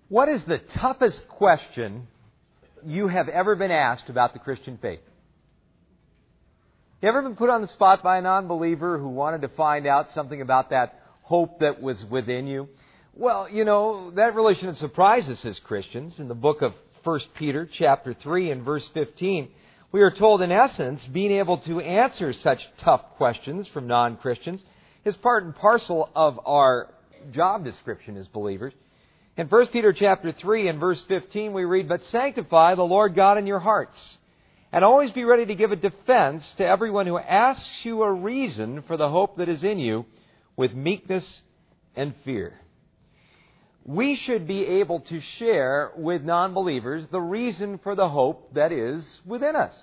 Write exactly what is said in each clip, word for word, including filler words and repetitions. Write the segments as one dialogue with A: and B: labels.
A: What is the toughest question you have ever been asked about the Christian faith? You ever been put on the spot by a non-believer who wanted to find out something about that hope that was within you? Well, you know, that really shouldn't surprise us as Christians. In the book of First Peter, chapter three and verse fifteen, we are told, in essence, being able to answer such tough questions from non-Christians is part and parcel of our job description as believers. In First Peter chapter three and verse fifteen, we read, "But sanctify the Lord God in your hearts, and always be ready to give a defense to everyone who asks you a reason for the hope that is in you with meekness and fear." We should be able to share with non-believers the reason for the hope that is within us.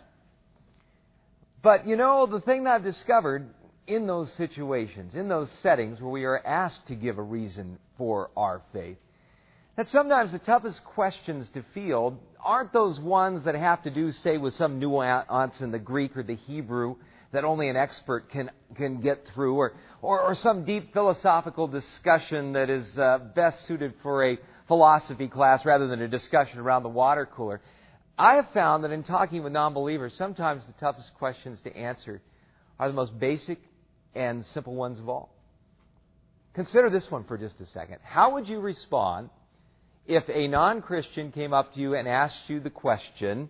A: But, you know, the thing that I've discovered in those situations, in those settings where we are asked to give a reason for our faith, that sometimes the toughest questions to field aren't those ones that have to do, say, with some nuance in the Greek or the Hebrew that only an expert can can get through, or, or, or some deep philosophical discussion that is uh, best suited for a philosophy class rather than a discussion around the water cooler. I have found that in talking with non-believers, sometimes the toughest questions to answer are the most basic and simple ones of all. Consider this one for just a second. How would you respond if a non-Christian came up to you and asked you the question,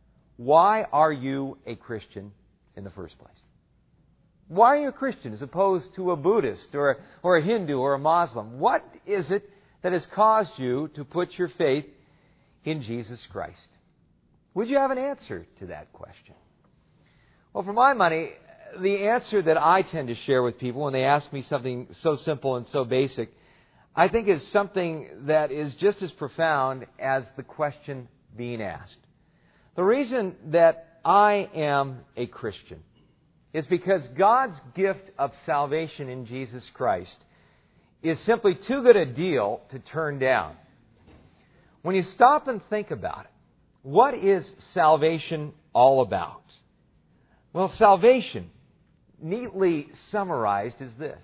A: why are you a Christian in the first place? Why are you a Christian as opposed to a Buddhist or a, or a Hindu or a Muslim? What is it that has caused you to put your faith in Jesus Christ? Would you have an answer to that question? Well, for my money, the answer that I tend to share with people when they ask me something so simple and so basic, I think is something that is just as profound as the question being asked. The reason that I am a Christian is because God's gift of salvation in Jesus Christ is simply too good a deal to turn down. When you stop and think about it, what is salvation all about? Well, salvation, neatly summarized, is this.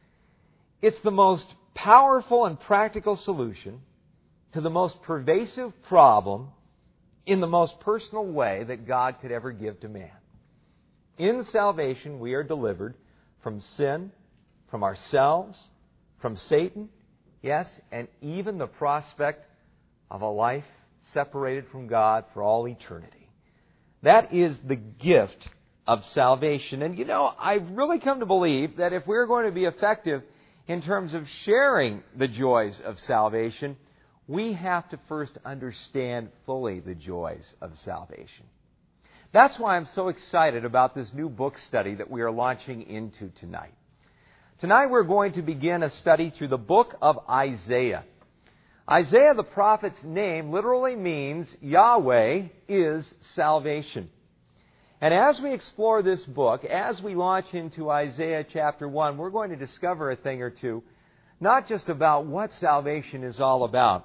A: It's the most powerful and practical solution to the most pervasive problem in the most personal way that God could ever give to man. In salvation, we are delivered from sin, from ourselves, from Satan, yes, and even the prospect of a life separated from God for all eternity. That is the gift of salvation. And you know, I've really come to believe that if we're going to be effective in terms of sharing the joys of salvation, we have to first understand fully the joys of salvation. That's why I'm so excited about this new book study that we are launching into tonight. Tonight we're going to begin a study through the book of Isaiah. Isaiah the prophet's name literally means Yahweh is salvation. And as we explore this book, as we launch into Isaiah chapter one, we're going to discover a thing or two, not just about what salvation is all about,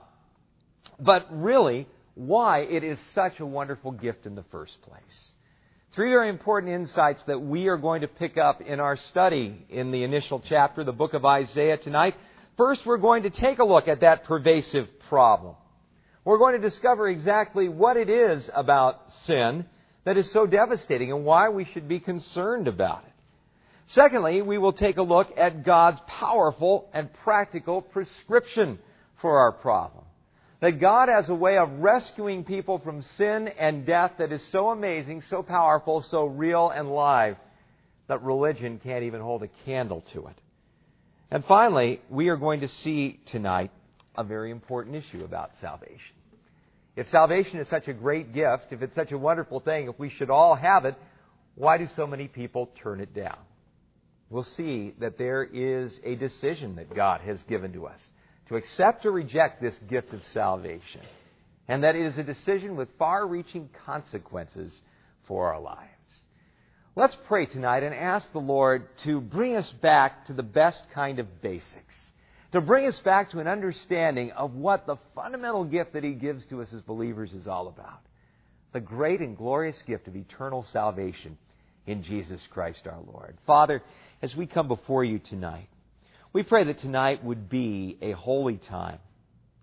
A: but really why it is such a wonderful gift in the first place. Three very important insights that we are going to pick up in our study in the initial chapter, the book of Isaiah tonight. First, we're going to take a look at that pervasive problem. We're going to discover exactly what it is about sin that is so devastating and why we should be concerned about it. Secondly, we will take a look at God's powerful and practical prescription for our problem. That God has a way of rescuing people from sin and death that is so amazing, so powerful, so real and live that religion can't even hold a candle to it. And finally, we are going to see tonight a very important issue about salvation. If salvation is such a great gift, if it's such a wonderful thing, if we should all have it, why do so many people turn it down? We'll see that there is a decision that God has given to us to accept or reject this gift of salvation, and that it is a decision with far-reaching consequences for our lives. Let's pray tonight and ask the Lord to bring us back to the best kind of basics, to bring us back to an understanding of what the fundamental gift that He gives to us as believers is all about, the great and glorious gift of eternal salvation in Jesus Christ our Lord. Father, as we come before You tonight, we pray that tonight would be a holy time,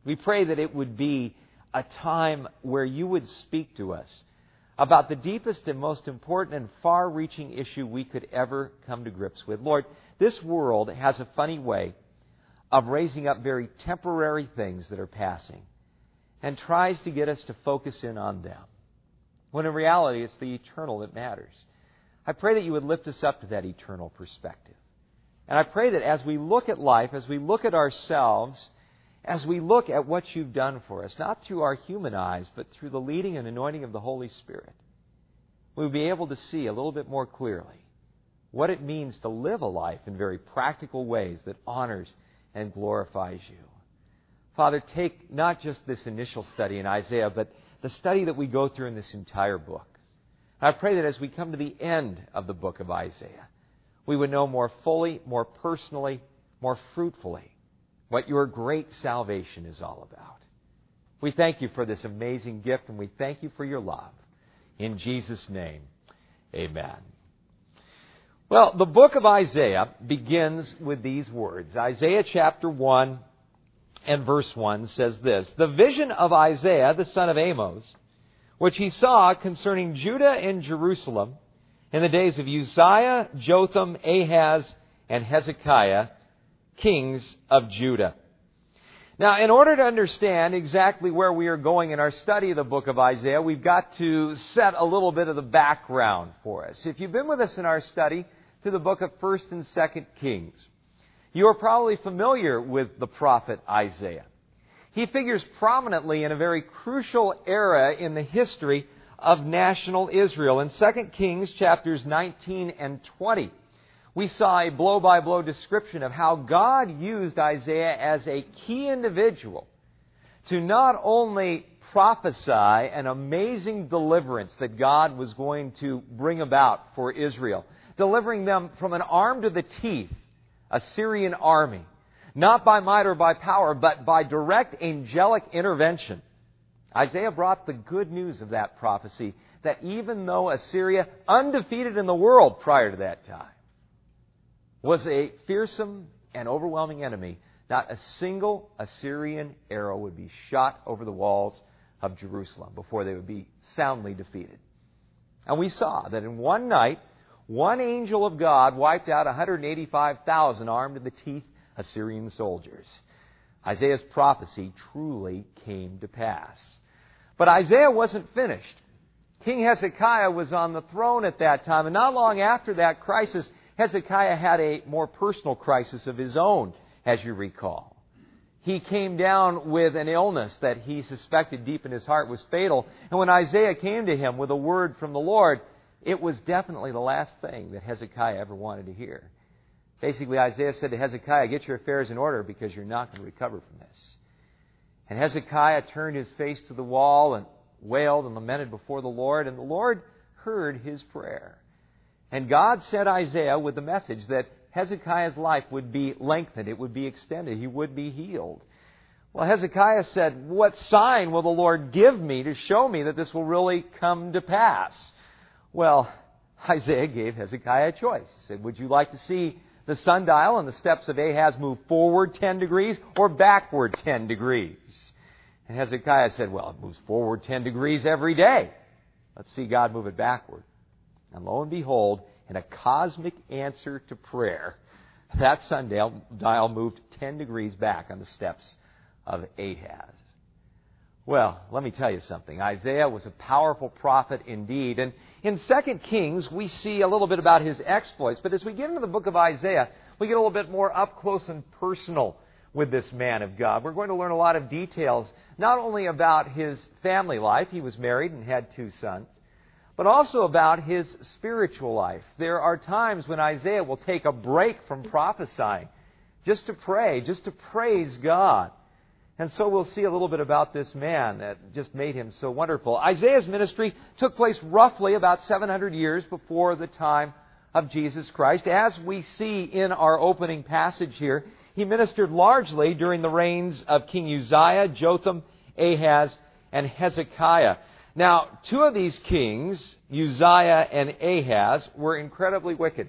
A: We pray that it would be a time where you would speak to us about the deepest and most important and far-reaching issue we could ever come to grips with. Lord, this world has a funny way of raising up very temporary things that are passing and tries to get us to focus in on them, when in reality it's the eternal that matters. I pray that you would lift us up to that eternal perspective. And I pray that as we look at life, as we look at ourselves, as we look at what you've done for us, not through our human eyes, but through the leading and anointing of the Holy Spirit, we'll be able to see a little bit more clearly what it means to live a life in very practical ways that honors and glorifies you. Father, take not just this initial study in Isaiah, but the study that we go through in this entire book. I pray that as we come to the end of the book of Isaiah, we would know more fully, more personally, more fruitfully what your great salvation is all about. We thank you for this amazing gift, and we thank you for your love. In Jesus' name, amen. Well, the book of Isaiah begins with these words. Isaiah chapter one and verse one says this: "The vision of Isaiah, the son of Amos, which he saw concerning Judah and Jerusalem in the days of Uzziah, Jotham, Ahaz, and Hezekiah, kings of Judah." Now, in order to understand exactly where we are going in our study of the book of Isaiah, we've got to set a little bit of the background for us. If you've been with us in our study through the book of First and Second Kings, you are probably familiar with the prophet Isaiah. He figures prominently in a very crucial era in the history of national Israel. In Second Kings chapters nineteen and twenty, we saw a blow-by-blow description of how God used Isaiah as a key individual to not only prophesy an amazing deliverance that God was going to bring about for Israel, delivering them from an armed to the teeth Assyrian army, not by might or by power, but by direct angelic intervention. Isaiah brought the good news of that prophecy, that even though Assyria, undefeated in the world prior to that time, was a fearsome and overwhelming enemy, not a single Assyrian arrow would be shot over the walls of Jerusalem before they would be soundly defeated. And we saw that in one night, one angel of God wiped out one hundred eighty-five thousand armed to the teeth Assyrian soldiers. Isaiah's prophecy truly came to pass. But Isaiah wasn't finished. King Hezekiah was on the throne at that time, and not long after that crisis, Hezekiah had a more personal crisis of his own, as you recall. He came down with an illness that he suspected deep in his heart was fatal, and when Isaiah came to him with a word from the Lord, it was definitely the last thing that Hezekiah ever wanted to hear. Basically, Isaiah said to Hezekiah, "Get your affairs in order because you're not going to recover from this." And Hezekiah turned his face to the wall and wailed and lamented before the Lord, and the Lord heard his prayer. And God sent Isaiah with the message that Hezekiah's life would be lengthened, it would be extended, he would be healed. Well, Hezekiah said, "What sign will the Lord give me to show me that this will really come to pass?" Well, Isaiah gave Hezekiah a choice. He said, "Would you like to see the sundial and the steps of Ahaz move forward ten degrees or backward ten degrees?" And Hezekiah said, "Well, it moves forward ten degrees every day. Let's see God move it backward." And lo and behold, in a cosmic answer to prayer, that sundial dial moved ten degrees back on the steps of Ahaz. Well, let me tell you something. Isaiah was a powerful prophet indeed. And in Second Kings, we see a little bit about his exploits. But as we get into the book of Isaiah, we get a little bit more up close and personal with this man of God. We're going to learn a lot of details, not only about his family life, he was married and had two sons, but also about his spiritual life. There are times when Isaiah will take a break from prophesying just to pray, just to praise God. And so we'll see a little bit about this man that just made him so wonderful. Isaiah's ministry took place roughly about seven hundred years before the time of Jesus Christ. As we see in our opening passage here, he ministered largely during the reigns of King Uzziah, Jotham, Ahaz, and Hezekiah. Now, two of these kings, Uzziah and Ahaz, were incredibly wicked.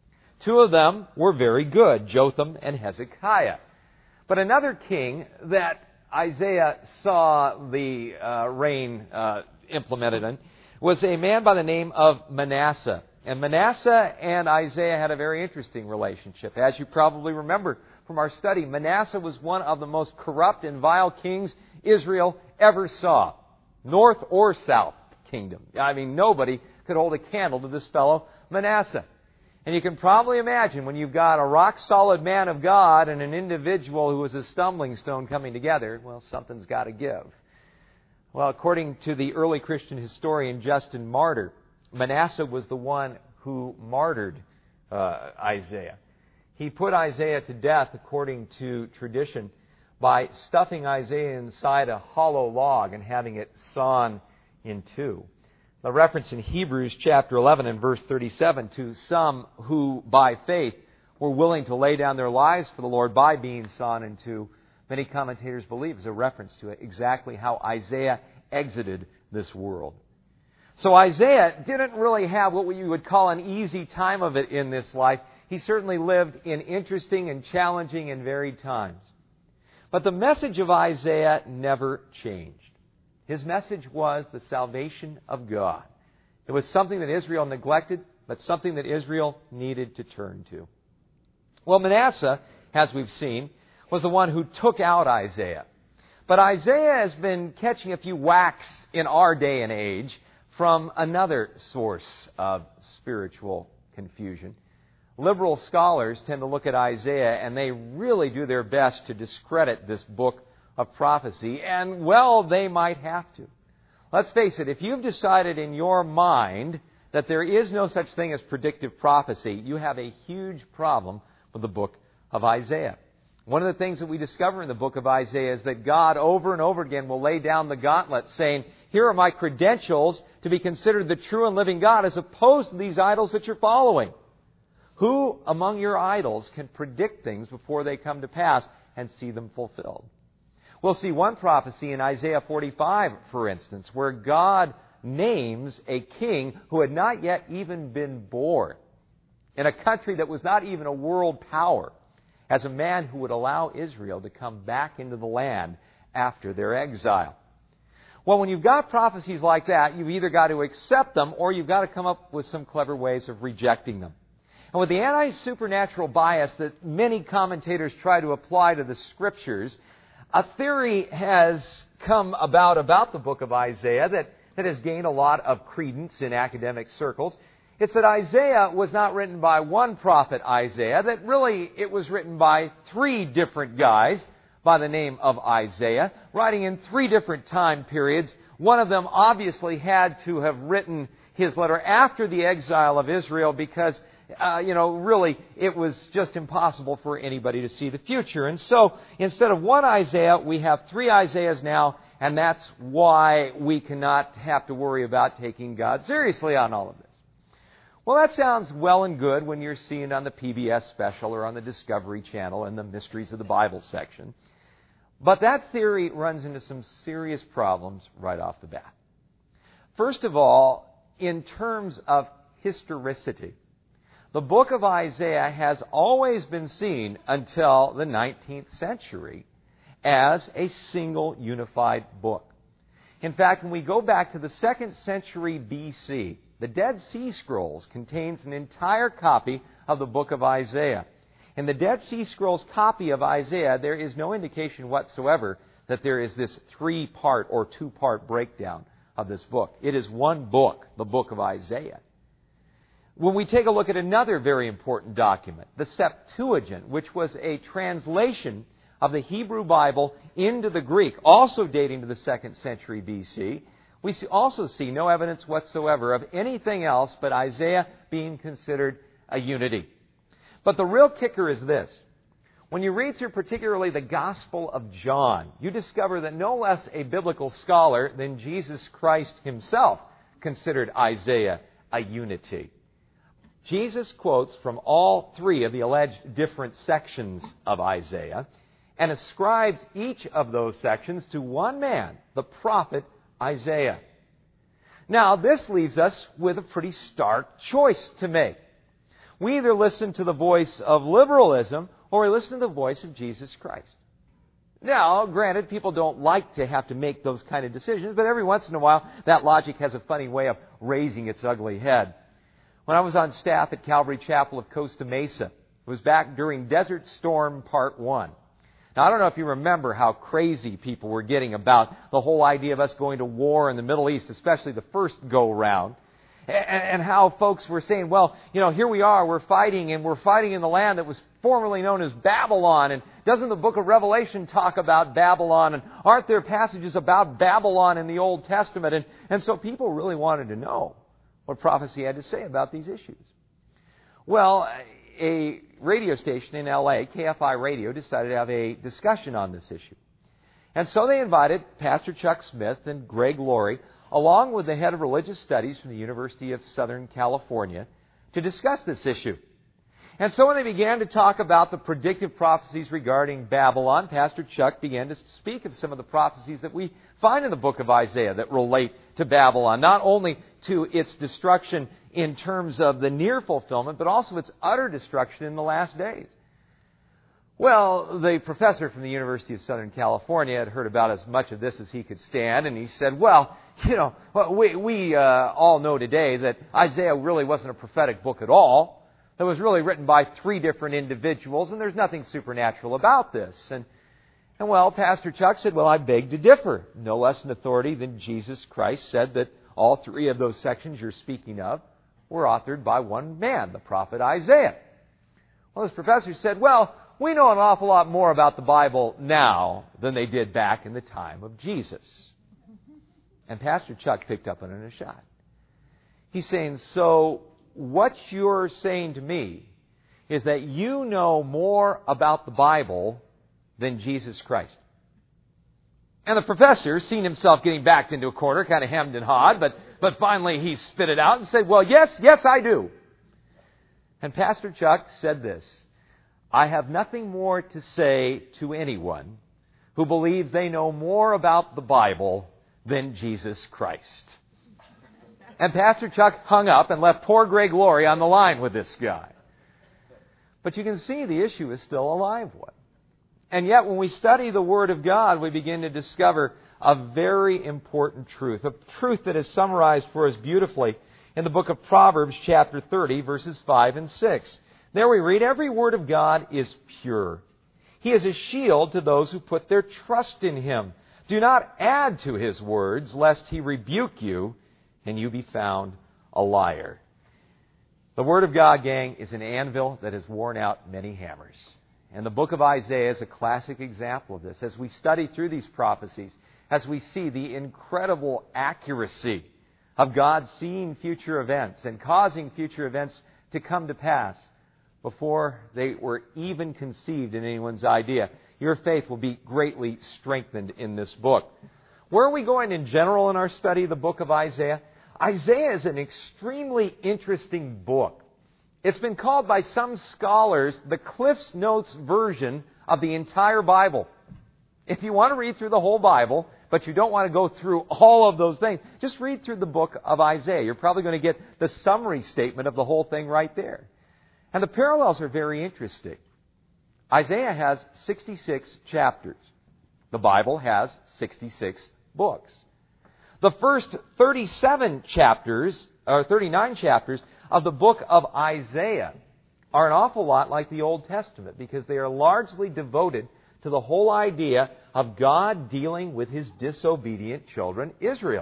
A: Two of them were very good, Jotham and Hezekiah. But another king that Isaiah saw the uh, reign uh, implemented in was a man by the name of Manasseh. And Manasseh and Isaiah had a very interesting relationship. As you probably remember from our study, Manasseh was one of the most corrupt and vile kings Israel ever saw. North or south kingdom. I mean, nobody could hold a candle to this fellow Manasseh. And you can probably imagine when you've got a rock-solid man of God and an individual who is a stumbling stone coming together, well, something's got to give. Well, according to the early Christian historian Justin Martyr, Manasseh was the one who martyred uh, Isaiah. He put Isaiah to death, according to tradition, by stuffing Isaiah inside a hollow log and having it sawn in two. The reference in Hebrews chapter eleven and verse thirty-seven to some who by faith were willing to lay down their lives for the Lord by being sawn in two, many commentators believe is a reference to exactly how Isaiah exited this world. So Isaiah didn't really have what you would call an easy time of it in this life. He certainly lived in interesting and challenging and varied times. But the message of Isaiah never changed. His message was the salvation of God. It was something that Israel neglected, but something that Israel needed to turn to. Well, Manasseh, as we've seen, was the one who took out Isaiah. But Isaiah has been catching a few whacks in our day and age from another source of spiritual confusion. Liberal scholars tend to look at Isaiah and they really do their best to discredit this book of prophecy, and well, they might have to. Let's face it, if you've decided in your mind that there is no such thing as predictive prophecy, you have a huge problem with the book of Isaiah. One of the things that we discover in the book of Isaiah is that God over and over again will lay down the gauntlet saying, here are my credentials to be considered the true and living God as opposed to these idols that you're following. Who among your idols can predict things before they come to pass and see them fulfilled? We'll see one prophecy in Isaiah forty-five, for instance, where God names a king who had not yet even been born in a country that was not even a world power as a man who would allow Israel to come back into the land after their exile. Well, when you've got prophecies like that, you've either got to accept them or you've got to come up with some clever ways of rejecting them. And with the anti-supernatural bias that many commentators try to apply to the Scriptures, a theory has come about about the book of Isaiah that, that has gained a lot of credence in academic circles. It's that Isaiah was not written by one prophet, Isaiah, that really it was written by three different guys by the name of Isaiah, writing in three different time periods. One of them obviously had to have written his letter after the exile of Israel because Uh, you know, really, it was just impossible for anybody to see the future. And so, instead of one Isaiah, we have three Isaiahs now, and that's why we cannot have to worry about taking God seriously on all of this. Well, that sounds well and good when you're seeing it on the P B S special or on the Discovery Channel in the Mysteries of the Bible section. But that theory runs into some serious problems right off the bat. First of all, in terms of historicity, the book of Isaiah has always been seen until the nineteenth century as a single unified book. In fact, when we go back to the second century B C, the Dead Sea Scrolls contains an entire copy of the book of Isaiah. In the Dead Sea Scrolls copy of Isaiah, there is no indication whatsoever that there is this three-part or two-part breakdown of this book. It is one book, the book of Isaiah. When we take a look at another very important document, the Septuagint, which was a translation of the Hebrew Bible into the Greek, also dating to the second century B C, we also see no evidence whatsoever of anything else but Isaiah being considered a unity. But the real kicker is this. When you read through particularly the Gospel of John, you discover that no less a biblical scholar than Jesus Christ himself considered Isaiah a unity. Jesus quotes from all three of the alleged different sections of Isaiah and ascribes each of those sections to one man, the prophet Isaiah. Now, this leaves us with a pretty stark choice to make. We either listen to the voice of liberalism or we listen to the voice of Jesus Christ. Now, granted, people don't like to have to make those kind of decisions, but every once in a while, that logic has a funny way of raising its ugly head. When I was on staff at Calvary Chapel of Costa Mesa, it was back during Desert Storm Part one. Now, I don't know if you remember how crazy people were getting about the whole idea of us going to war in the Middle East, especially the first go-round. And how folks were saying, well, you know, here we are, we're fighting, and we're fighting in the land that was formerly known as Babylon. And doesn't the book of Revelation talk about Babylon? And aren't there passages about Babylon in the Old Testament? And, and so people really wanted to know what prophecy had to say about these issues. Well, a radio station in L A, K F I Radio, decided to have a discussion on this issue. And so they invited Pastor Chuck Smith and Greg Laurie, along with the head of religious studies from the University of Southern California, to discuss this issue. And so when they began to talk about the predictive prophecies regarding Babylon, Pastor Chuck began to speak of some of the prophecies that we find in the book of Isaiah that relate to Babylon, not only to its destruction in terms of the near fulfillment, but also its utter destruction in the last days. Well, the professor from the University of Southern California had heard about as much of this as he could stand, and he said, well, you know, we, we uh, all know today that Isaiah really wasn't a prophetic book at all. It was really written by three different individuals, and there's nothing supernatural about this. And, and well, Pastor Chuck said, well, I beg to differ. No less an authority than Jesus Christ said that all three of those sections you're speaking of were authored by one man, the prophet Isaiah. Well, this professor said, well, we know an awful lot more about the Bible now than they did back in the time of Jesus. And Pastor Chuck picked up on it in a shot. He's saying, so what you're saying to me is that you know more about the Bible than Jesus Christ. And the professor, seeing himself getting backed into a corner, kind of hemmed and hawed, but, but finally he spit it out and said, well, yes, yes, I do. And Pastor Chuck said this, I have nothing more to say to anyone who believes they know more about the Bible than Jesus Christ. And Pastor Chuck hung up and left poor Greg Laurie on the line with this guy. But you can see the issue is still a live one. And yet when we study the Word of God, we begin to discover a very important truth, a truth that is summarized for us beautifully in the book of Proverbs, chapter thirty, verses five and six. There we read, every word of God is pure. He is a shield to those who put their trust in Him. Do not add to His words, lest He rebuke you and you be found a liar. The Word of God, gang, is an anvil that has worn out many hammers. And the book of Isaiah is a classic example of this. As we study through these prophecies, as we see the incredible accuracy of God seeing future events and causing future events to come to pass before they were even conceived in anyone's idea, your faith will be greatly strengthened in this book. Where are we going in general in our study of the book of Isaiah? Isaiah is an extremely interesting book. It's been called by some scholars the Cliff's Notes version of the entire Bible. If you want to read through the whole Bible, but you don't want to go through all of those things, just read through the book of Isaiah. You're probably going to get the summary statement of the whole thing right there. And the parallels are very interesting. Isaiah has sixty-six chapters. The Bible has sixty-six books. The first thirty-seven chapters, or thirty-nine chapters of the book of Isaiah are an awful lot like the Old Testament because they are largely devoted to the whole idea of God dealing with His disobedient children, Israel.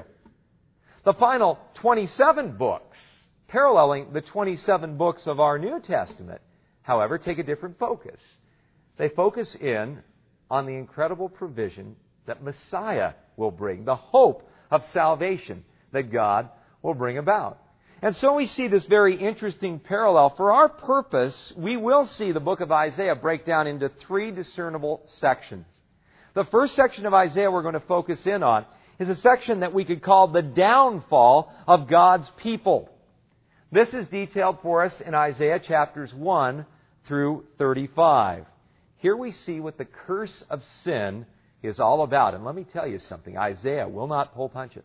A: The final twenty-seven books, paralleling the twenty-seven books of our New Testament, however, take a different focus. They focus in on the incredible provision that Messiah will bring, the hope of salvation that God will bring about. And so we see this very interesting parallel. For our purpose, we will see the book of Isaiah break down into three discernible sections. The first section of Isaiah we're going to focus in on is a section that we could call the downfall of God's people. This is detailed for us in Isaiah chapters one through thirty-five. Here we see what the curse of sin is all about. And let me tell you something, Isaiah will not pull punches.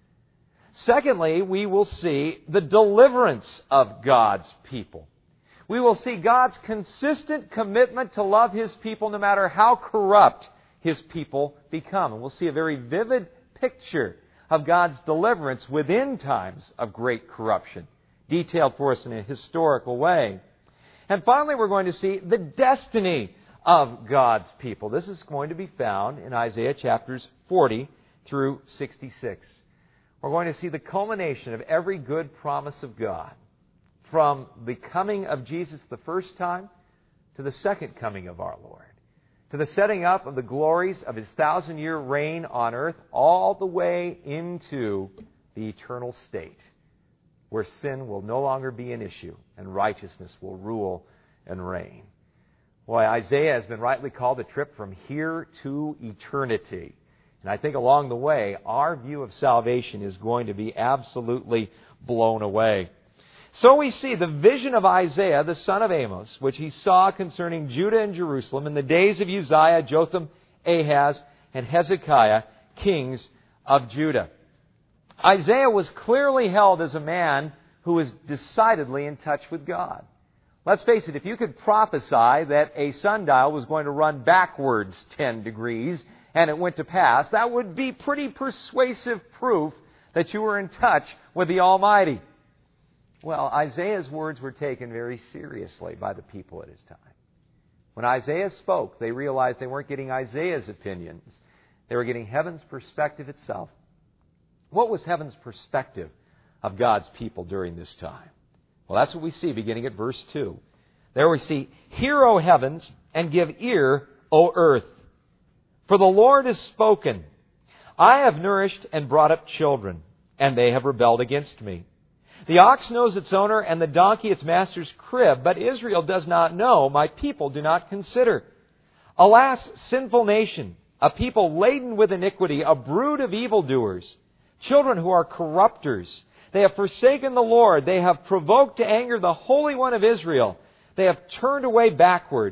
A: Secondly, we will see the deliverance of God's people. We will see God's consistent commitment to love His people no matter how corrupt His people become. And we'll see a very vivid picture of God's deliverance within times of great corruption, detailed for us in a historical way. And finally, we're going to see the destiny of God's people. This is going to be found in Isaiah chapters forty through sixty-six. We're going to see the culmination of every good promise of God, from the coming of Jesus the first time to the second coming of our Lord, to the setting up of the glories of His thousand-year reign on earth, all the way into the eternal state, where sin will no longer be an issue and righteousness will rule and reign. Boy, Isaiah has been rightly called a trip from here to eternity. And I think along the way, our view of salvation is going to be absolutely blown away. So we see the vision of Isaiah, the son of Amos, which he saw concerning Judah and Jerusalem in the days of Uzziah, Jotham, Ahaz, and Hezekiah, kings of Judah. Isaiah was clearly held as a man who was decidedly in touch with God. Let's face it, if you could prophesy that a sundial was going to run backwards ten degrees and it went to pass, that would be pretty persuasive proof that you were in touch with the Almighty. Well, Isaiah's words were taken very seriously by the people at his time. When Isaiah spoke, they realized they weren't getting Isaiah's opinions. They were getting heaven's perspective itself. What was heaven's perspective of God's people during this time? Well, that's what we see beginning at verse two. There we see, "Hear, O heavens, and give ear, O earth. For the Lord has spoken. I have nourished and brought up children, and they have rebelled against me. The ox knows its owner, and the donkey its master's crib, but Israel does not know, my people do not consider. Alas, sinful nation, a people laden with iniquity, a brood of evildoers, children who are corrupters. They have forsaken the Lord. They have provoked to anger the Holy One of Israel. They have turned away backward.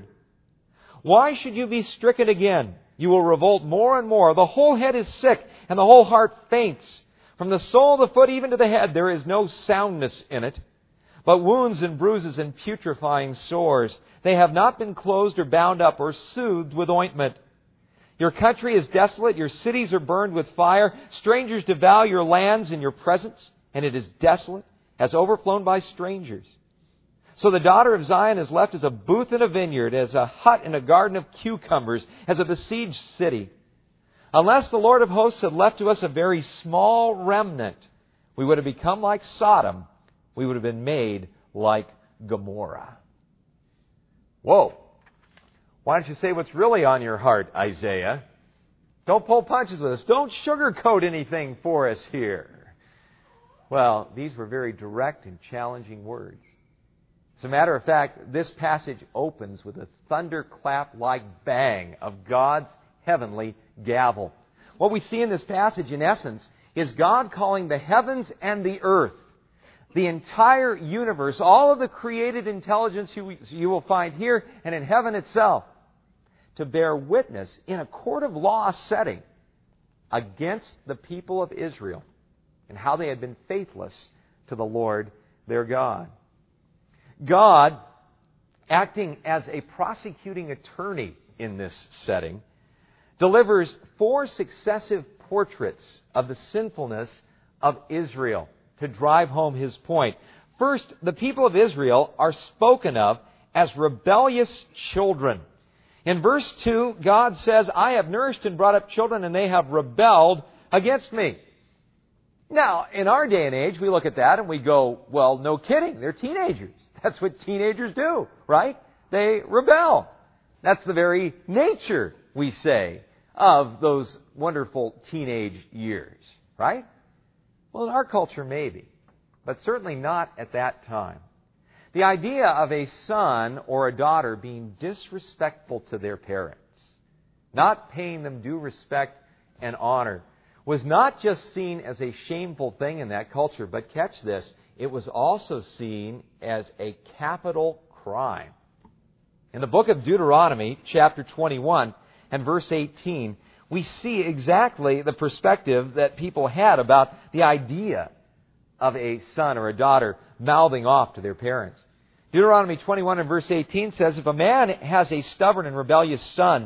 A: Why should you be stricken again? You will revolt more and more. The whole head is sick, and the whole heart faints. From the sole of the foot even to the head, there is no soundness in it, but wounds and bruises and putrefying sores. They have not been closed or bound up or soothed with ointment. Your country is desolate. Your cities are burned with fire. Strangers devour your lands in your presence, and it is desolate, has overflown by strangers. So the daughter of Zion is left as a booth in a vineyard, as a hut in a garden of cucumbers, as a besieged city. Unless the Lord of hosts had left to us a very small remnant, we would have become like Sodom. We would have been made like Gomorrah." Whoa. Why don't you say what's really on your heart, Isaiah? Don't pull punches with us. Don't sugarcoat anything for us here. Well, these were very direct and challenging words. As a matter of fact, this passage opens with a thunderclap-like bang of God's heavenly gavel. What we see in this passage, in essence, is God calling the heavens and the earth, the entire universe, all of the created intelligence you, you will find here and in heaven itself, to bear witness in a court of law setting against the people of Israel and how they had been faithless to the Lord their God. God, acting as a prosecuting attorney in this setting, delivers four successive portraits of the sinfulness of Israel to drive home his point. First, the people of Israel are spoken of as rebellious children. In verse two, God says, "I have nourished and brought up children, and they have rebelled against me." Now, in our day and age, we look at that and we go, well, no kidding, they're teenagers. That's what teenagers do, right? They rebel. That's the very nature, we say, of those wonderful teenage years, right? Well, in our culture, maybe, but certainly not at that time. The idea of a son or a daughter being disrespectful to their parents, not paying them due respect and honor, was not just seen as a shameful thing in that culture, but catch this, it was also seen as a capital crime. In the book of Deuteronomy, chapter twenty-one and verse eighteen, we see exactly the perspective that people had about the idea of a son or a daughter mouthing off to their parents. Deuteronomy twenty-one and verse eighteen says, "If a man has a stubborn and rebellious son,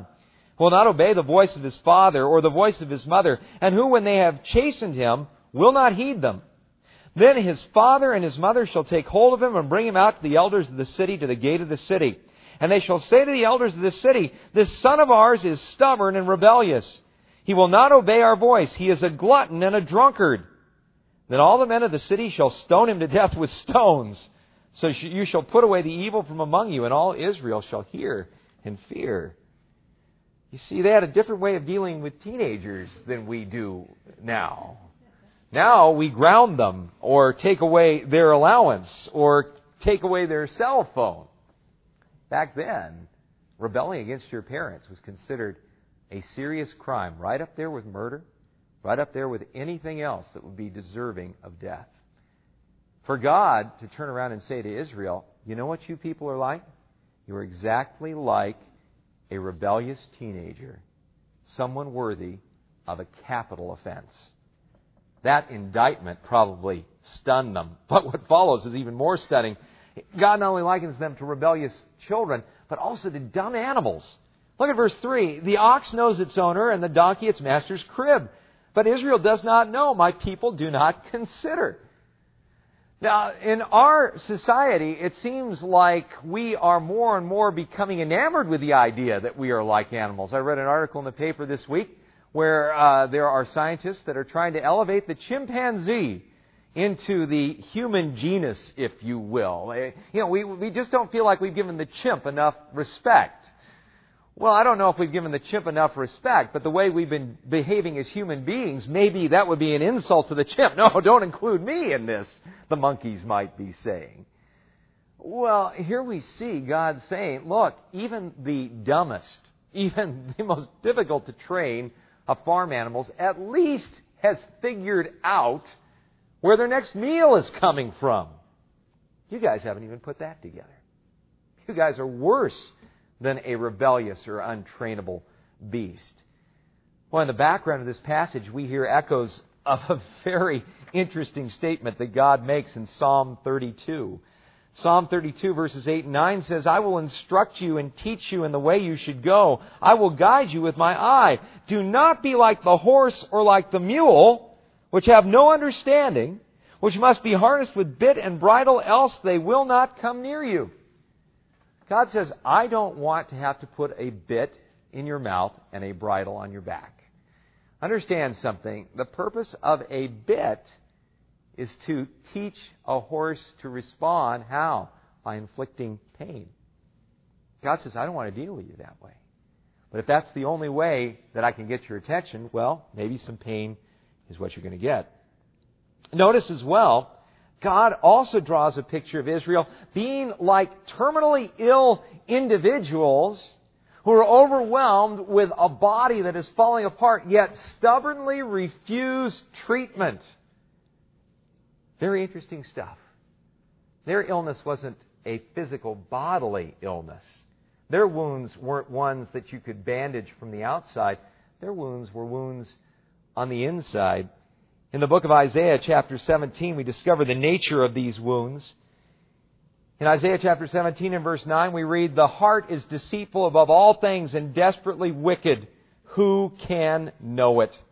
A: who will not obey the voice of his father or the voice of his mother, and who, when they have chastened him, will not heed them. Then his father and his mother shall take hold of him and bring him out to the elders of the city, to the gate of the city. And they shall say to the elders of the city, This son of ours is stubborn and rebellious. He will not obey our voice. He is a glutton and a drunkard. Then all the men of the city shall stone him to death with stones. So you shall put away the evil from among you, and all Israel shall hear and fear. You see, they had a different way of dealing with teenagers than we do now. Now we ground them, or take away their allowance, or take away their cell phone. Back then, rebelling against your parents was considered a serious crime, right up there with murder, right up there with anything else that would be deserving of death. For God to turn around and say to Israel, you know what you people are like? You're exactly like a rebellious teenager, someone worthy of a capital offense. That indictment probably stunned them. But what follows is even more stunning. God not only likens them to rebellious children, but also to dumb animals. Look at verse three. The ox knows its owner, and the donkey its master's crib. But Israel does not know. My people do not consider. Now, in our society, it seems like we are more and more becoming enamored with the idea that we are like animals. I read an article in the paper this week where uh, there are scientists that are trying to elevate the chimpanzee into the human genus, if you will. You know, we we just don't feel like we've given the chimp enough respect. Well, I don't know if we've given the chimp enough respect, but the way we've been behaving as human beings, maybe that would be an insult to the chimp. No, don't include me in this, the monkeys might be saying. Well, here we see God saying, look, even the dumbest, even the most difficult to train of farm animals at least has figured out where their next meal is coming from. You guys haven't even put that together. You guys are worse than a rebellious or untrainable beast. Well, in the background of this passage, we hear echoes of a very interesting statement that God makes in Psalm thirty-two. Psalm thirty-two, verses eight and nine says, I will instruct you and teach you in the way you should go. I will guide you with my eye. Do not be like the horse or like the mule, which have no understanding, which must be harnessed with bit and bridle, else they will not come near you. God says, I don't want to have to put a bit in your mouth and a bridle on your back. Understand something. The purpose of a bit is to teach a horse to respond. How? By inflicting pain. God says, I don't want to deal with you that way. But if that's the only way that I can get your attention, well, maybe some pain is what you're going to get. Notice as well, God also draws a picture of Israel being like terminally ill individuals who are overwhelmed with a body that is falling apart, yet stubbornly refuse treatment. Very interesting stuff. Their illness wasn't a physical bodily illness. Their wounds weren't ones that you could bandage from the outside. Their wounds were wounds on the inside. In the book of Isaiah, chapter seventeen, we discover the nature of these wounds. In Isaiah chapter seventeen and verse nine, we read, the heart is deceitful above all things and desperately wicked. Who can know it?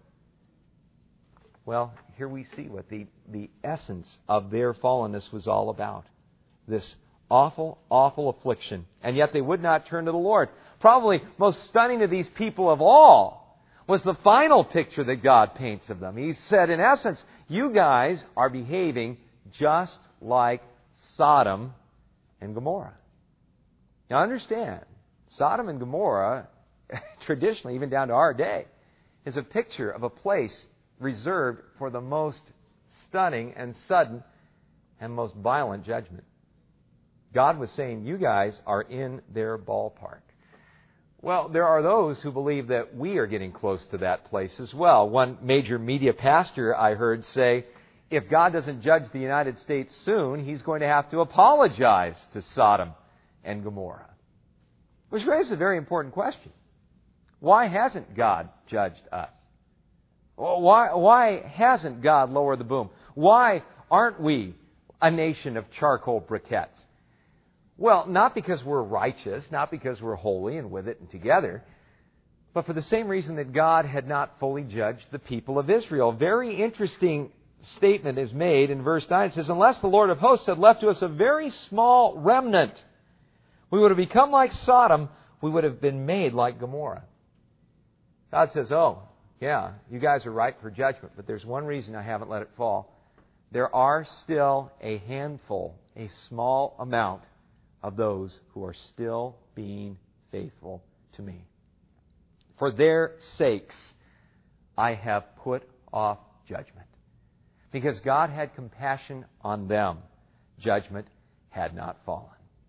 A: Well, here we see what the, the essence of their fallenness was all about. This awful, awful affliction. And yet they would not turn to the Lord. Probably most stunning to these people of all was the final picture that God paints of them. He said, in essence, you guys are behaving just like Sodom and Gomorrah. Now understand, Sodom and Gomorrah, traditionally, even down to our day, is a picture of a place reserved for the most stunning and sudden and most violent judgment. God was saying, you guys are in their ballpark. Well, there are those who believe that we are getting close to that place as well. One major media pastor I heard say, if God doesn't judge the United States soon, He's going to have to apologize to Sodom and Gomorrah. Which raises a very important question. Why hasn't God judged us? Why, why hasn't God lowered the boom? Why aren't we a nation of charcoal briquettes? Well, not because we're righteous, not because we're holy and with it and together, but for the same reason that God had not fully judged the people of Israel. Very interesting statement is made in verse nine. It says, unless the Lord of hosts had left to us a very small remnant, we would have become like Sodom, we would have been made like Gomorrah. God says, oh, yeah, you guys are ripe for judgment, but there's one reason I haven't let it fall. There are still a handful, a small amount of those who are still being faithful to me. For their sakes, I have put off judgment. Because God had compassion on them, judgment had not fallen.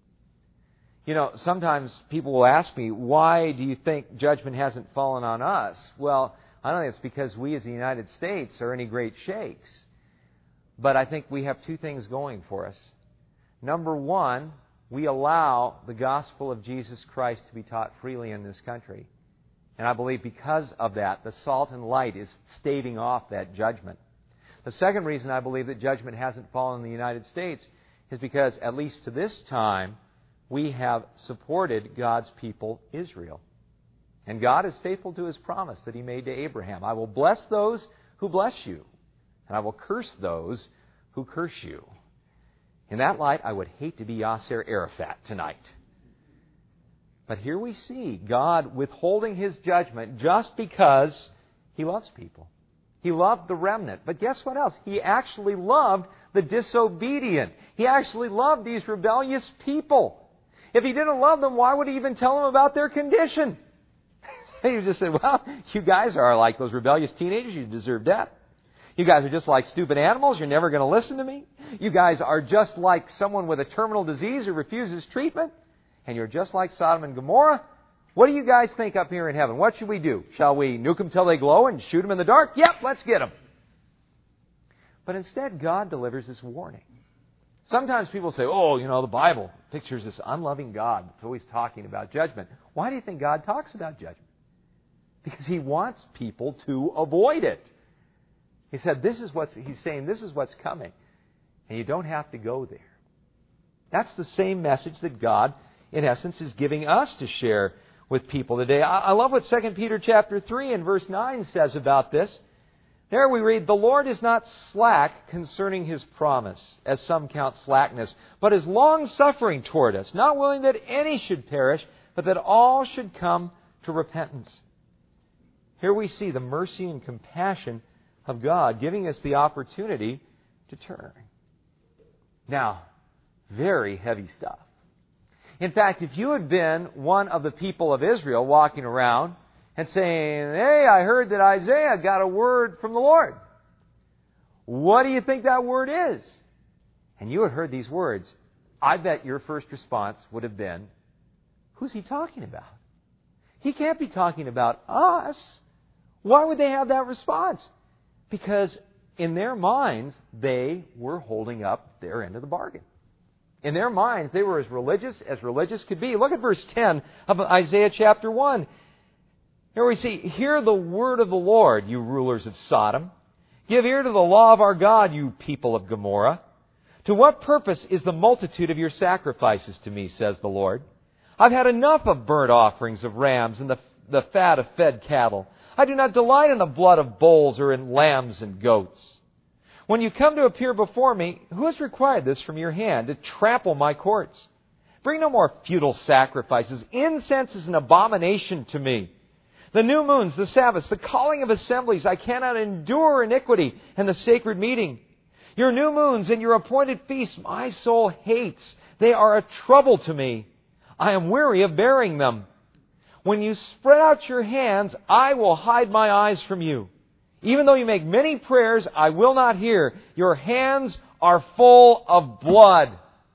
A: You know, sometimes people will ask me, why do you think judgment hasn't fallen on us? Well, I don't think it's because we as the United States are any great shakes. But I think we have two things going for us. Number one, we allow the gospel of Jesus Christ to be taught freely in this country. And I believe because of that, the salt and light is staving off that judgment. The second reason I believe that judgment hasn't fallen in the United States is because, at least to this time, we have supported God's people, Israel. And God is faithful to His promise that He made to Abraham. I will bless those who bless you, and I will curse those who curse you. In that light, I would hate to be Yasser Arafat tonight. But here we see God withholding His judgment just because He loves people. He loved the remnant. But guess what else? He actually loved the disobedient. He actually loved these rebellious people. If He didn't love them, why would He even tell them about their condition? He just said, well, you guys are like those rebellious teenagers. You deserve death. You guys are just like stupid animals. You're never going to listen to me. You guys are just like someone with a terminal disease who refuses treatment. And you're just like Sodom and Gomorrah. What do you guys think up here in heaven? What should we do? Shall we nuke them till they glow and shoot them in the dark? Yep, let's get them. But instead, God delivers this warning. Sometimes people say, oh, you know, the Bible pictures this unloving God that's always talking about judgment. Why do you think God talks about judgment? Because He wants people to avoid it. He said, this is what's, He's saying, this is what's coming. And you don't have to go there. That's the same message that God, in essence, is giving us to share with people today. I love what Second Peter chapter three and verse nine says about this. There we read, the Lord is not slack concerning His promise, as some count slackness, but is long-suffering toward us, not willing that any should perish, but that all should come to repentance. Here we see the mercy and compassion of God giving us the opportunity to turn. Now, very heavy stuff. In fact, if you had been one of the people of Israel walking around and saying, hey, I heard that Isaiah got a word from the Lord. What do you think that word is? And you had heard these words, I bet your first response would have been, who's he talking about? He can't be talking about us. Why would they have that response? Because in their minds, they were holding up their end of the bargain. In their minds, they were as religious as religious could be. Look at verse ten of Isaiah chapter one. Here we see, hear the word of the Lord, you rulers of Sodom. Give ear to the law of our God, you people of Gomorrah. To what purpose is the multitude of your sacrifices to me, says the Lord? I've had enough of burnt offerings of rams and the, the fat of fed cattle. I do not delight in the blood of bulls or in lambs and goats. When you come to appear before me, who has required this from your hand, to trample my courts? Bring no more futile sacrifices. Incense is an abomination to me. The new moons, the Sabbaths, the calling of assemblies, I cannot endure iniquity and the sacred meeting. Your new moons and your appointed feasts, my soul hates. They are a trouble to me. I am weary of bearing them. When you spread out your hands, I will hide my eyes from you. Even though you make many prayers, I will not hear. Your hands are full of blood.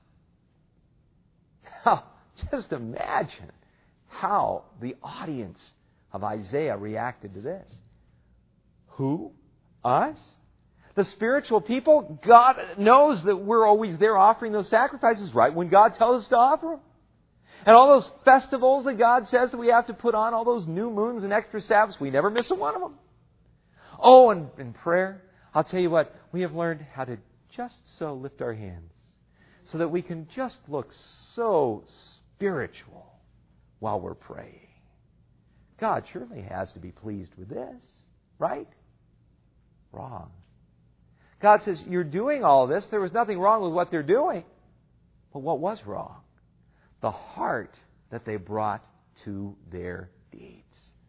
A: Now, just imagine how the audience of Isaiah reacted to this. Who? Us? The spiritual people? God knows that we're always there offering those sacrifices, right? When God tells us to offer them. And all those festivals that God says that we have to put on, all those new moons and extra Sabbaths, we never miss a one of them. Oh, and in prayer, I'll tell you what, we have learned how to just so lift our hands so that we can just look so spiritual while we're praying. God surely has to be pleased with this, right? Wrong. God says, you're doing all this. There was nothing wrong with what they're doing. But what was wrong? The heart that they brought to their deeds.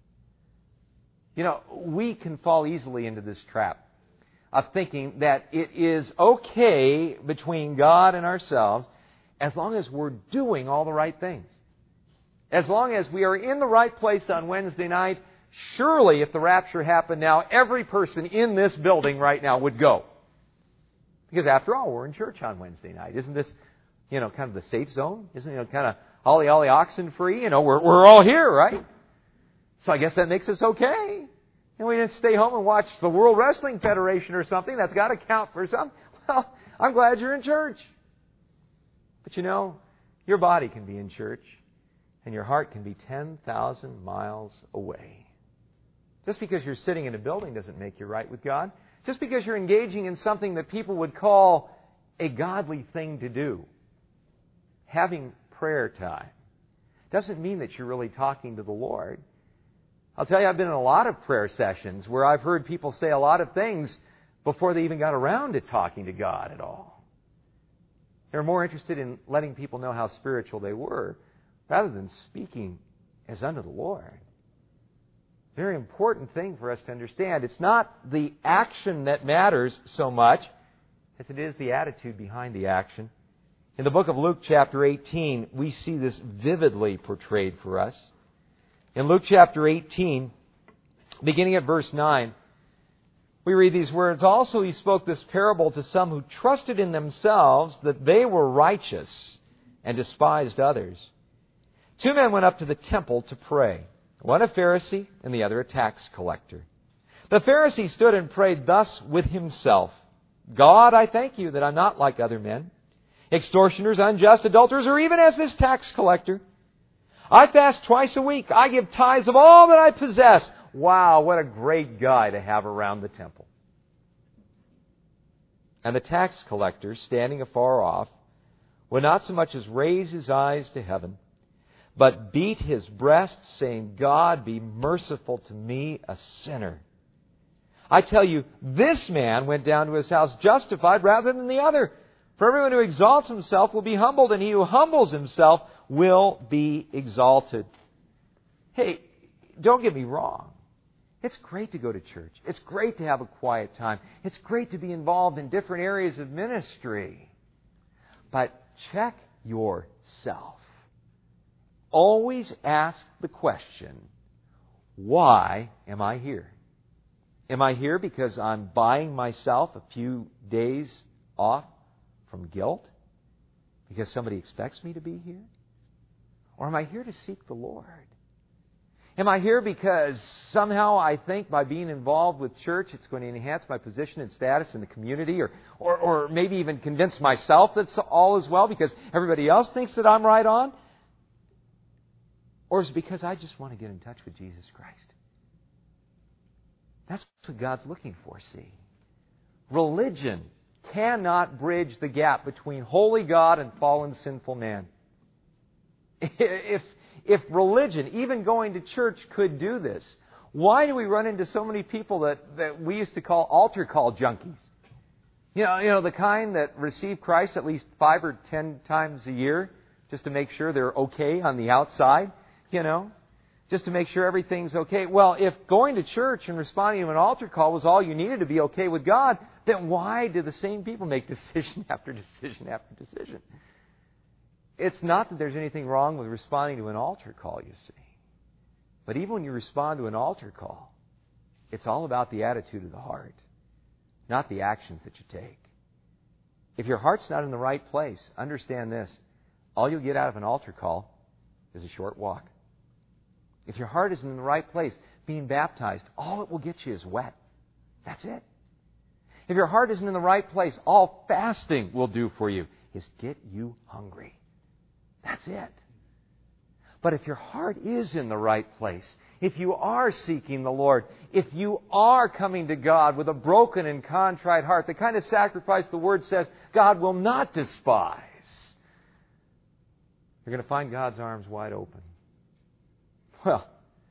A: You know, we can fall easily into this trap of thinking that it is okay between God and ourselves as long as we're doing all the right things. As long as we are in the right place on Wednesday night, surely if the rapture happened now, every person in this building right now would go. Because after all, we're in church on Wednesday night. Isn't this, you know, kind of the safe zone? Isn't it, you know, kind of holly holly oxen free? You know, we're we're all here, right? So I guess that makes us okay. And we didn't stay home and watch the World Wrestling Federation or something. That's got to count for something. Well, I'm glad you're in church. But you know, your body can be in church, and your heart can be ten thousand miles away. Just because you're sitting in a building doesn't make you right with God. Just because you're engaging in something that people would call a godly thing to do, having prayer time, doesn't mean that you're really talking to the Lord. I'll tell you, I've been in a lot of prayer sessions where I've heard people say a lot of things before they even got around to talking to God at all. They're more interested in letting people know how spiritual they were rather than speaking as unto the Lord. Very important thing for us to understand. It's not the action that matters so much as it is the attitude behind the action. In the book of Luke chapter eighteen, we see this vividly portrayed for us. In Luke chapter eighteen, beginning at verse nine, we read these words, "Also he spoke this parable to some who trusted in themselves that they were righteous and despised others. Two men went up to the temple to pray, one a Pharisee and the other a tax collector. The Pharisee stood and prayed thus with himself, 'God, I thank you that I'm not like other men, extortioners, unjust, adulterers, or even as this tax collector. I fast twice a week. I give tithes of all that I possess.'" Wow, what a great guy to have around the temple. "And the tax collector, standing afar off, would not so much as raise his eyes to heaven, but beat his breast, saying, 'God, be merciful to me, a sinner.' I tell you, this man went down to his house justified rather than the other. For everyone who exalts himself will be humbled, and he who humbles himself will be exalted." Hey, don't get me wrong. It's great to go to church. It's great to have a quiet time. It's great to be involved in different areas of ministry. But check yourself. Always ask the question, why am I here? Am I here because I'm buying myself a few days off from guilt? Because somebody expects me to be here? Or am I here to seek the Lord? Am I here because somehow I think by being involved with church it's going to enhance my position and status in the community, or, or, or maybe even convince myself that all is well because everybody else thinks that I'm right on? Or is it because I just want to get in touch with Jesus Christ? That's what God's looking for, see. Religion cannot bridge the gap between holy God and fallen sinful man. If, if religion, even going to church, could do this, why do we run into so many people that, that we used to call altar call junkies? You know, you know, the kind that receive Christ at least five or ten times a year just to make sure they're okay on the outside, you know, just to make sure everything's okay. Well, if going to church and responding to an altar call was all you needed to be okay with God, then why do the same people make decision after decision after decision? It's not that there's anything wrong with responding to an altar call, you see. But even when you respond to an altar call, it's all about the attitude of the heart, not the actions that you take. If your heart's not in the right place, understand this. All you'll get out of an altar call is a short walk. If your heart isn't in the right place, being baptized, all it will get you is wet. That's it. If your heart isn't in the right place, all fasting will do for you is get you hungry. That's it. But if your heart is in the right place, if you are seeking the Lord, if you are coming to God with a broken and contrite heart, the kind of sacrifice the Word says God will not despise, you're going to find God's arms wide open. Well,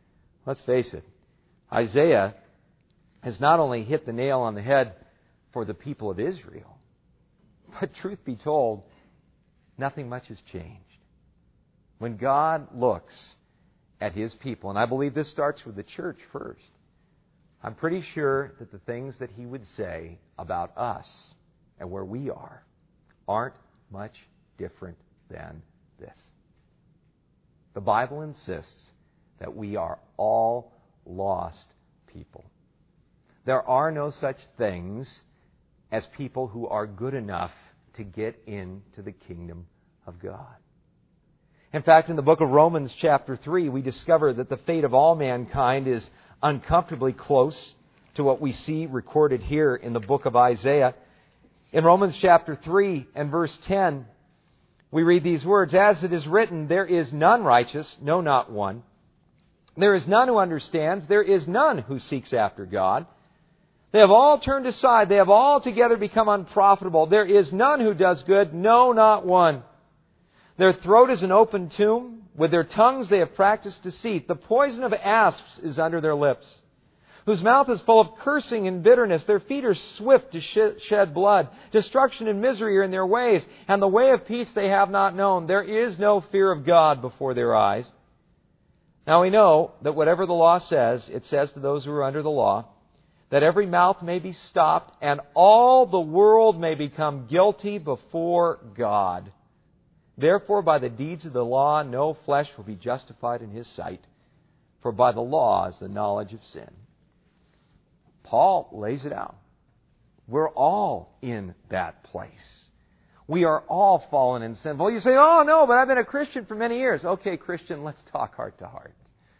A: Let's face it, Isaiah has not only hit the nail on the head for the people of Israel, but truth be told, nothing much has changed. When God looks at His people, and I believe this starts with the church first, I'm pretty sure that the things that He would say about us and where we are aren't much different than this. The Bible insists that we are all lost people. There are no such things as people who are good enough to get into the kingdom of God. In fact, in the book of Romans chapter three, we discover that the fate of all mankind is uncomfortably close to what we see recorded here in the book of Isaiah. In Romans chapter three and verse ten, we read these words, "As it is written, there is none righteous, no, not one. There is none who understands, there is none who seeks after God. They have all turned aside, they have all together become unprofitable. There is none who does good, no, not one. Their throat is an open tomb. With their tongues they have practiced deceit. The poison of asps is under their lips, whose mouth is full of cursing and bitterness. Their feet are swift to shed blood. Destruction and misery are in their ways, and the way of peace they have not known. There is no fear of God before their eyes." Now we know that whatever the law says, it says to those who are under the law, that every mouth may be stopped, and all the world may become guilty before God. Therefore, by the deeds of the law, no flesh will be justified in His sight, for by the law is the knowledge of sin. Paul lays it out. We're all in that place. We are all fallen and sinful. You say, "Oh, no, but I've been a Christian for many years." Okay, Christian, let's talk heart to heart.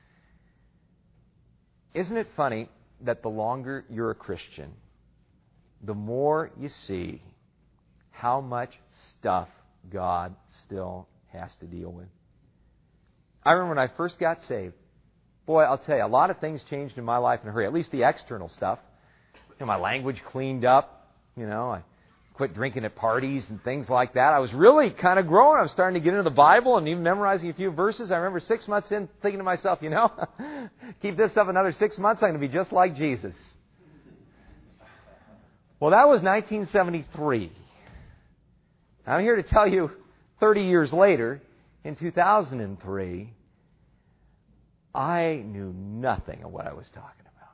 A: Isn't it funny that the longer you're a Christian, the more you see how much stuff God still has to deal with? I remember when I first got saved, boy, I'll tell you, a lot of things changed in my life in a hurry, at least the external stuff. You know, my language cleaned up, you know, I quit drinking at parties and things like that. I was really kind of growing. I was starting to get into the Bible and even memorizing a few verses. I remember six months in thinking to myself, you know, keep this up another six months, I'm going to be just like Jesus. Well, that was nineteen seventy-three. I'm here to tell you, thirty years later, in two thousand three, I knew nothing of what I was talking about.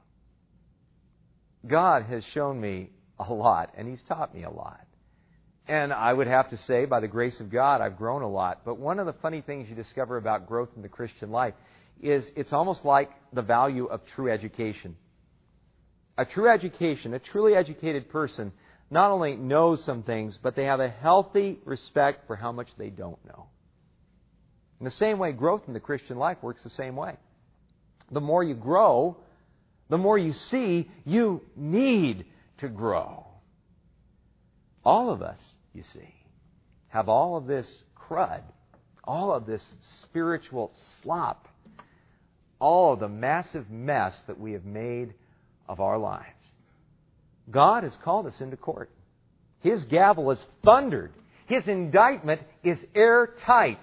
A: God has shown me a lot, and He's taught me a lot. And I would have to say, by the grace of God, I've grown a lot. But one of the funny things you discover about growth in the Christian life is it's almost like the value of true education. A true education, a truly educated person, not only knows some things, but they have a healthy respect for how much they don't know. In the same way, growth in the Christian life works the same way. The more you grow, the more you see you need to grow. All of us, you see, have all of this crud, all of this spiritual slop, all of the massive mess that we have made of our lives. God has called us into court. His gavel is thundered. His indictment is airtight.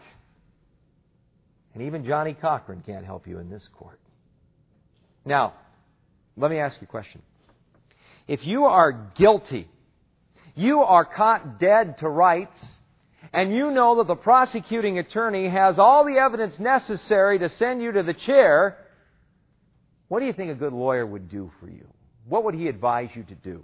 A: And even Johnny Cochran can't help you in this court. Now, let me ask you a question. If you are guilty, you are caught dead to rights, and you know that the prosecuting attorney has all the evidence necessary to send you to the chair, what do you think a good lawyer would do for you? What would he advise you to do?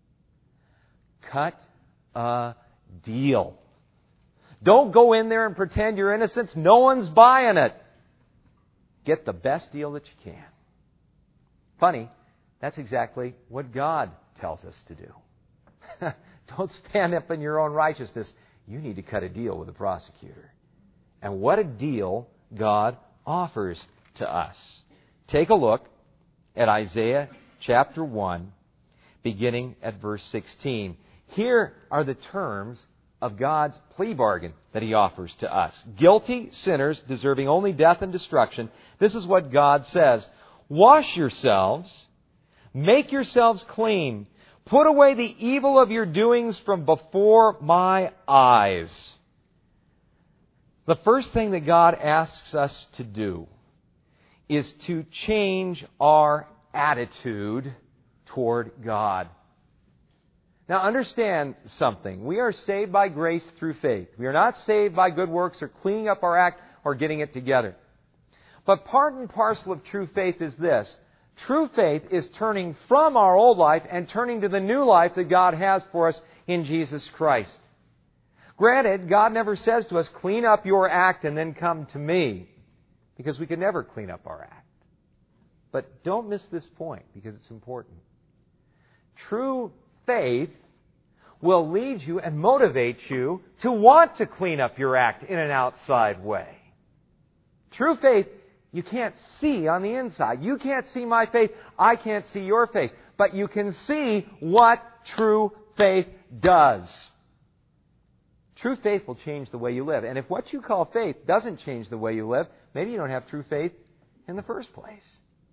A: Cut a deal. Don't go in there and pretend you're innocent. No one's buying it. Get the best deal that you can. Funny, that's exactly what God tells us to do. Don't stand up in your own righteousness. You need to cut a deal with the prosecutor. And what a deal God offers to us. Take a look at Isaiah chapter one, beginning at verse sixteen. Here are the terms of God's plea bargain that He offers to us. Guilty sinners deserving only death and destruction. This is what God says. Wash yourselves, make yourselves clean, put away the evil of your doings from before my eyes. The first thing that God asks us to do is to change our attitude toward God. Now understand something. We are saved by grace through faith. We are not saved by good works or cleaning up our act or getting it together. But part and parcel of true faith is this. True faith is turning from our old life and turning to the new life that God has for us in Jesus Christ. Granted, God never says to us, clean up your act and then come to me, because we can never clean up our act. But don't miss this point, because it's important. True faith will lead you and motivate you to want to clean up your act in an outside way. True faith you can't see on the inside. You can't see my faith. I can't see your faith. But you can see what true faith does. True faith will change the way you live. And if what you call faith doesn't change the way you live, maybe you don't have true faith in the first place.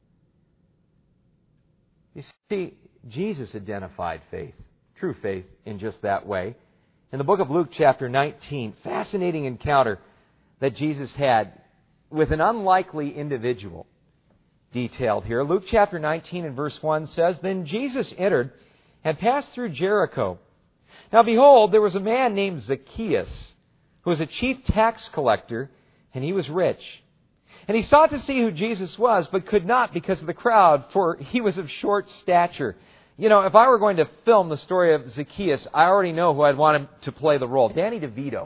A: You see, Jesus identified faith, true faith, in just that way. In the book of Luke chapter nineteen, fascinating encounter that Jesus had with an unlikely individual detailed here. Luke chapter nineteen and verse one says, Then Jesus entered and passed through Jericho. Now behold, there was a man named Zacchaeus, who was a chief tax collector, and he was rich. And he sought to see who Jesus was, but could not because of the crowd, for he was of short stature. You know, if I were going to film the story of Zacchaeus, I already know who I'd want him to play the role. Danny DeVito,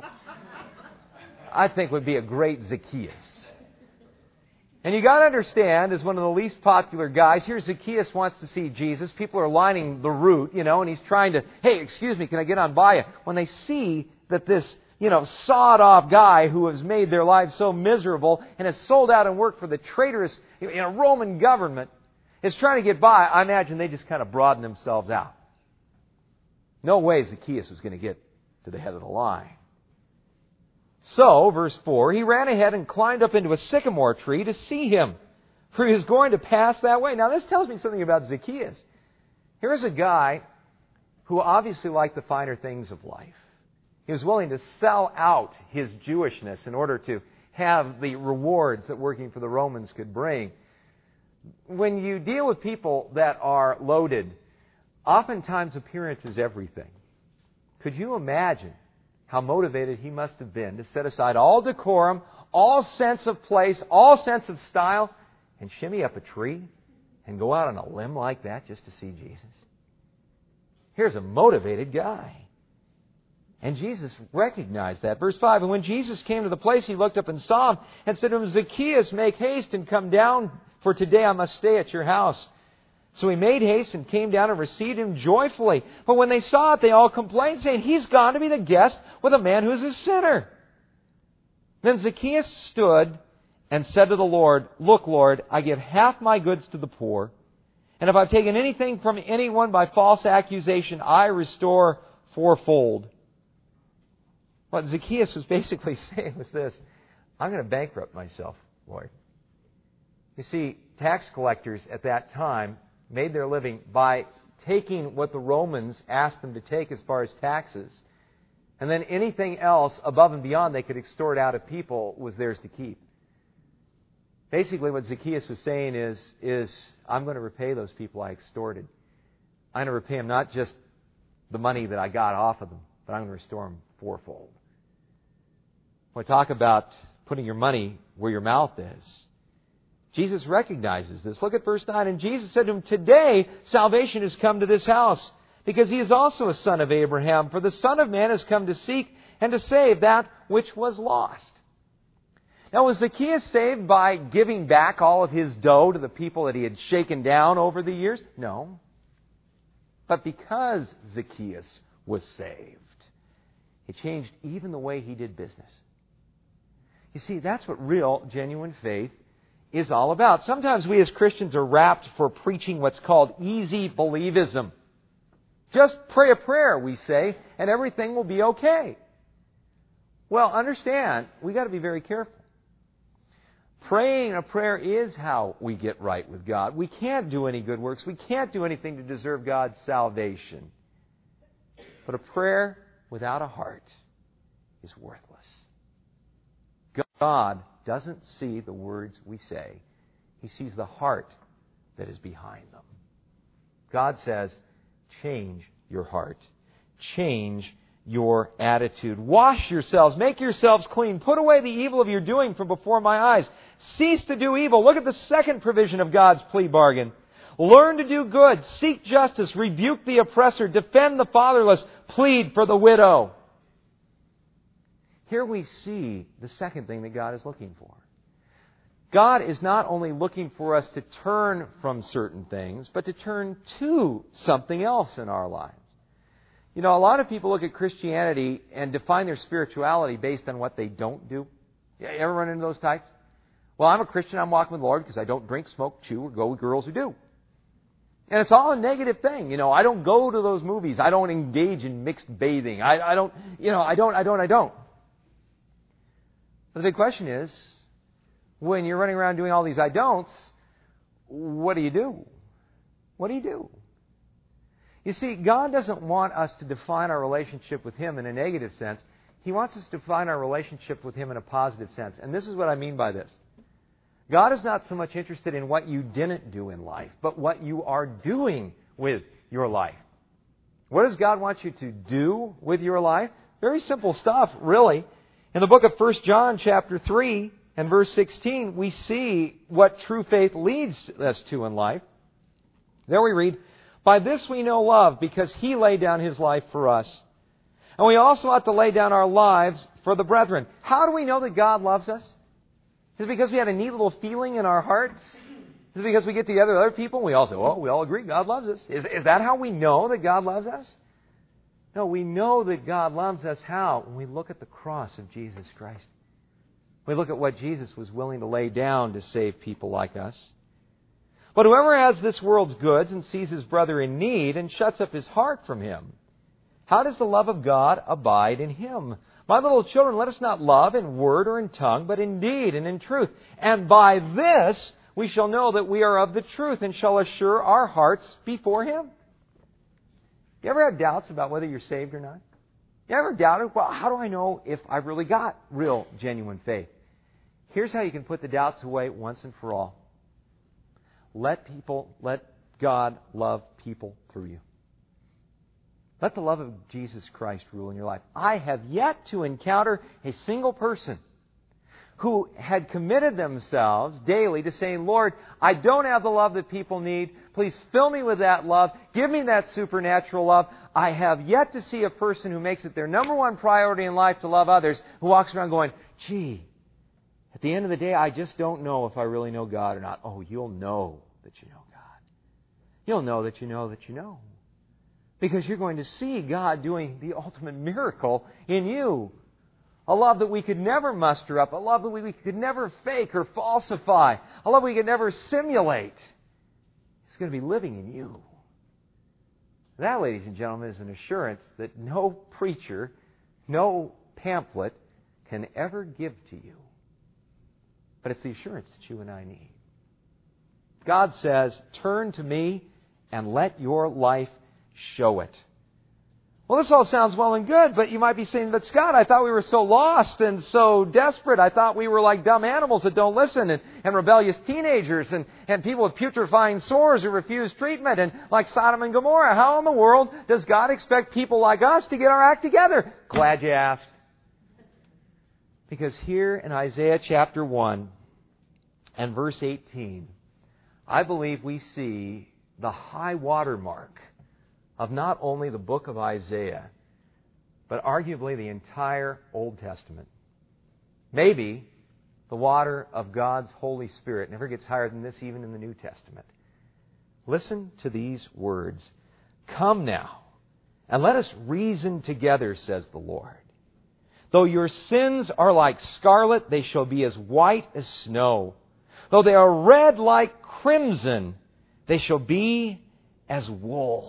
A: I think, would be a great Zacchaeus. And you got to understand, as one of the least popular guys, here Zacchaeus wants to see Jesus. People are lining the route, you know, and he's trying to, hey, excuse me, can I get on by you? When they see that this, you know, sawed-off guy who has made their lives so miserable and has sold out and worked for the traitorous, you know, Roman government is trying to get by, I imagine they just kind of broaden themselves out. No way Zacchaeus was going to get to the head of the line. So, verse four, he ran ahead and climbed up into a sycamore tree to see him, for he was going to pass that way. Now, this tells me something about Zacchaeus. Here's a guy who obviously liked the finer things of life. He was willing to sell out his Jewishness in order to have the rewards that working for the Romans could bring. When you deal with people that are loaded, oftentimes appearance is everything. Could you imagine how motivated he must have been to set aside all decorum, all sense of place, all sense of style, and shimmy up a tree and go out on a limb like that just to see Jesus? Here's a motivated guy. And Jesus recognized that. Verse five, And when Jesus came to the place, he looked up and saw him and said to him, Zacchaeus, make haste and come down, for today I must stay at your house. So he made haste and came down and received him joyfully. But when they saw it, they all complained, saying, He's gone to be the guest with a man who is a sinner. Then Zacchaeus stood and said to the Lord, Look, Lord, I give half my goods to the poor, and if I've taken anything from anyone by false accusation, I restore fourfold. What Zacchaeus was basically saying was this: I'm going to bankrupt myself, Lord. You see, tax collectors at that time made their living by taking what the Romans asked them to take as far as taxes, and then anything else above and beyond they could extort out of people was theirs to keep. Basically, what Zacchaeus was saying is, is I'm going to repay those people I extorted. I'm going to repay them not just the money that I got off of them, but I'm going to restore them fourfold. When we talk about putting your money where your mouth is, Jesus recognizes this. Look at verse nine. And Jesus said to him, Today salvation has come to this house, because he is also a son of Abraham. For the Son of Man has come to seek and to save that which was lost. Now, was Zacchaeus saved by giving back all of his dough to the people that he had shaken down over the years? No. But because Zacchaeus was saved, it changed even the way he did business. You see, that's what real, genuine faith is all about. Sometimes we as Christians are wrapped for preaching what's called easy believism. Just pray a prayer, we say, and everything will be okay. Well, understand, we got to be very careful. Praying a prayer is how we get right with God. We can't do any good works. We can't do anything to deserve God's salvation. But a prayer without a heart is worthless. God doesn't see the words we say. He sees the heart that is behind them. God says, change your heart. Change your attitude. Wash yourselves. Make yourselves clean. Put away the evil of your doing from before my eyes. Cease to do evil. Look at the second provision of God's plea bargain. Learn to do good. Seek justice. Rebuke the oppressor. Defend the fatherless. Plead for the widow. Here we see the second thing that God is looking for. God is not only looking for us to turn from certain things, but to turn to something else in our lives. You know, a lot of people look at Christianity and define their spirituality based on what they don't do. You ever run into those types? Well, I'm a Christian, I'm walking with the Lord because I don't drink, smoke, chew, or go with girls who do. And it's all a negative thing. You know, I don't go to those movies. I don't engage in mixed bathing. I, I don't, you know, I don't, I don't, I don't. But the big question is, when you're running around doing all these I don'ts, what do you do? What do you do? You see, God doesn't want us to define our relationship with Him in a negative sense. He wants us to define our relationship with Him in a positive sense. And this is what I mean by this. God is not so much interested in what you didn't do in life, but what you are doing with your life. What does God want you to do with your life? Very simple stuff, really. In the book of First John chapter three and verse sixteen, we see what true faith leads us to in life. There we read, by this we know love, because He laid down His life for us. And we also ought to lay down our lives for the brethren. How do we know that God loves us? Is it because we had a neat little feeling in our hearts? Is it because we get together with other people and we all say, oh, we all agree God loves us? Is, is that how we know that God loves us? No, we know that God loves us how? When we look at the cross of Jesus Christ. We look at what Jesus was willing to lay down to save people like us. But whoever has this world's goods and sees his brother in need and shuts up his heart from him, how does the love of God abide in him? My little children, let us not love in word or in tongue, but in deed and in truth. And by this we shall know that we are of the truth and shall assure our hearts before Him. You ever have doubts about whether you're saved or not? You ever doubted, well, how do I know if I've really got real, genuine faith? Here's how you can put the doubts away once and for all. Let people, let God love people through you. Let the love of Jesus Christ rule in your life. I have yet to encounter a single person who had committed themselves daily to saying, Lord, I don't have the love that people need. Please fill me with that love. Give me that supernatural love. I have yet to see a person who makes it their number one priority in life to love others, who walks around going, gee, at the end of the day, I just don't know if I really know God or not. Oh, you'll know that you know God. You'll know that you know that you know. Because you're going to see God doing the ultimate miracle in you. A love that we could never muster up. A love that we could never fake or falsify. A love we could never simulate. It's going to be living in you. That, ladies and gentlemen, is an assurance that no preacher, no pamphlet can ever give to you. But it's the assurance that you and I need. God says, turn to me and let your life show it. Well, this all sounds well and good, but you might be saying, but Scott, I thought we were so lost and so desperate. I thought we were like dumb animals that don't listen and, and rebellious teenagers and, and people with putrefying sores who refuse treatment and like Sodom and Gomorrah. How in the world does God expect people like us to get our act together? Glad you asked. Because here in Isaiah chapter one and verse eighteen, I believe we see the high water mark of not only the book of Isaiah, but arguably the entire Old Testament. Maybe the water of God's Holy Spirit never gets higher than this, even in the New Testament. Listen to these words. Come now, and let us reason together, says the Lord. Though your sins are like scarlet, they shall be as white as snow. Though they are red like crimson, they shall be as wool.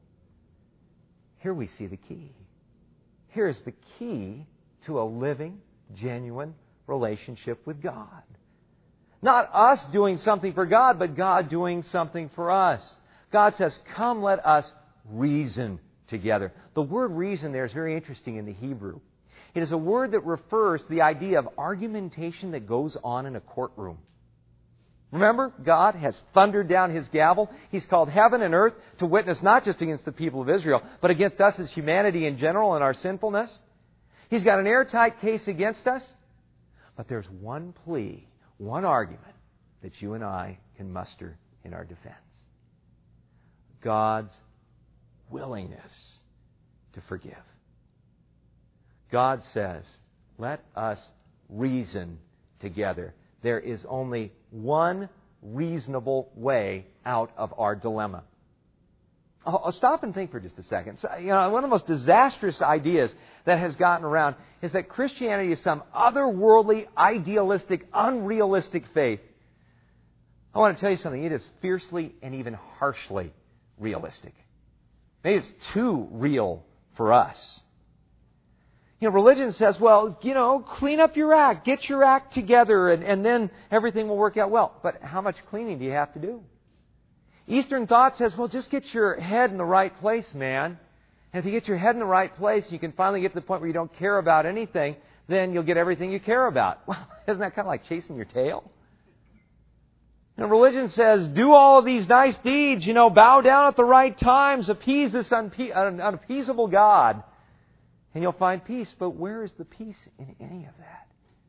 A: Here we see the key. Here's the key to a living, genuine relationship with God. Not us doing something for God, but God doing something for us. God says, come, let us reason together. The word reason there is very interesting in the Hebrew. It is a word that refers to the idea of argumentation that goes on in a courtroom. Remember, God has thundered down His gavel. He's called heaven and earth to witness not just against the people of Israel, but against us as humanity in general and our sinfulness. He's got an airtight case against us. But there's one plea, one argument that you and I can muster in our defense. God's willingness to forgive. God says, let us reason together. There is only one reasonable way out of our dilemma. I'll, I'll stop and think for just a second. So, you know, one of the most disastrous ideas that has gotten around is that Christianity is some otherworldly, idealistic, unrealistic faith. I want to tell you something. It is fiercely and even harshly realistic. Maybe it's too real for us. You know, religion says, well, you know, clean up your act, get your act together, and, and then everything will work out well. But how much cleaning do you have to do? Eastern thought says, well, just get your head in the right place, man. And if you get your head in the right place, you can finally get to the point where you don't care about anything, then you'll get everything you care about. Well, isn't that kind of like chasing your tail? You know, religion says, do all of these nice deeds, you know, bow down at the right times, appease this unpe- unappeasable God. And you'll find peace. But where is the peace in any of that?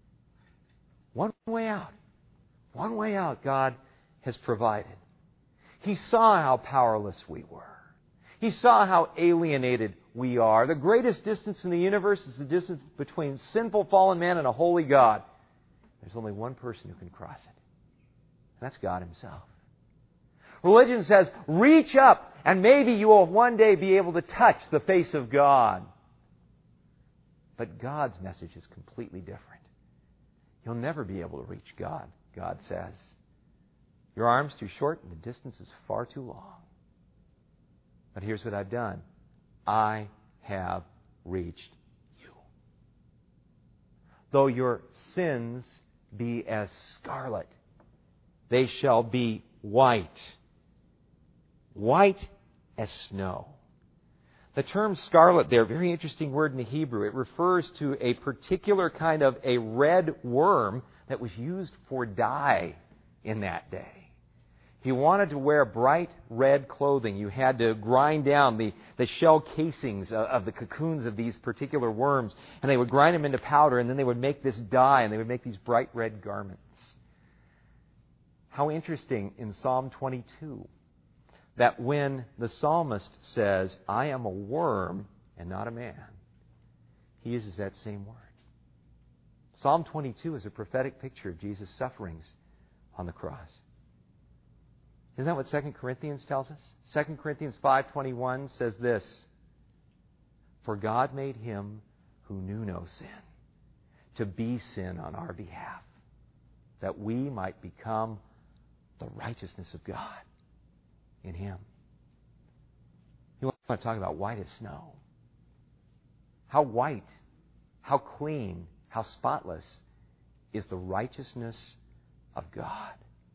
A: One way out. One way out God has provided. He saw how powerless we were. He saw how alienated we are. The greatest distance in the universe is the distance between sinful fallen man and a holy God. There's only one person who can cross it. And that's God Himself. Religion says, reach up and maybe you will one day be able to touch the face of God. But God's message is completely different. You'll never be able to reach God, God says. Your arm's too short and the distance is far too long. But here's what I've done. I have reached you. Though your sins be as scarlet, they shall be white. White as snow. The term scarlet there, very interesting word in the Hebrew. It refers to a particular kind of a red worm that was used for dye in that day. If you wanted to wear bright red clothing, you had to grind down the, the shell casings of, of the cocoons of these particular worms, and they would grind them into powder, and then they would make this dye, and they would make these bright red garments. How interesting in Psalm twenty-two that when the psalmist says, I am a worm and not a man, he uses that same word. Psalm twenty-two is a prophetic picture of Jesus' sufferings on the cross. Isn't that what Second Corinthians tells us? Second Corinthians five twenty-one says this, for God made Him who knew no sin to be sin on our behalf, that we might become the righteousness of God in Him. You want to talk about white as snow. How white, how clean, how spotless is the righteousness of God.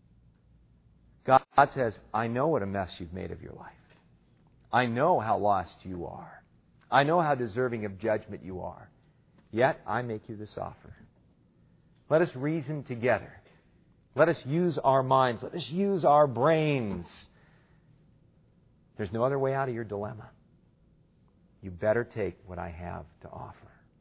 A: God says, I know what a mess you've made of your life. I know how lost you are. I know how deserving of judgment you are. Yet I make you this offer. Let us reason together. Let us use our minds. Let us use our brains. There's no other way out of your dilemma. You better take what I have to offer.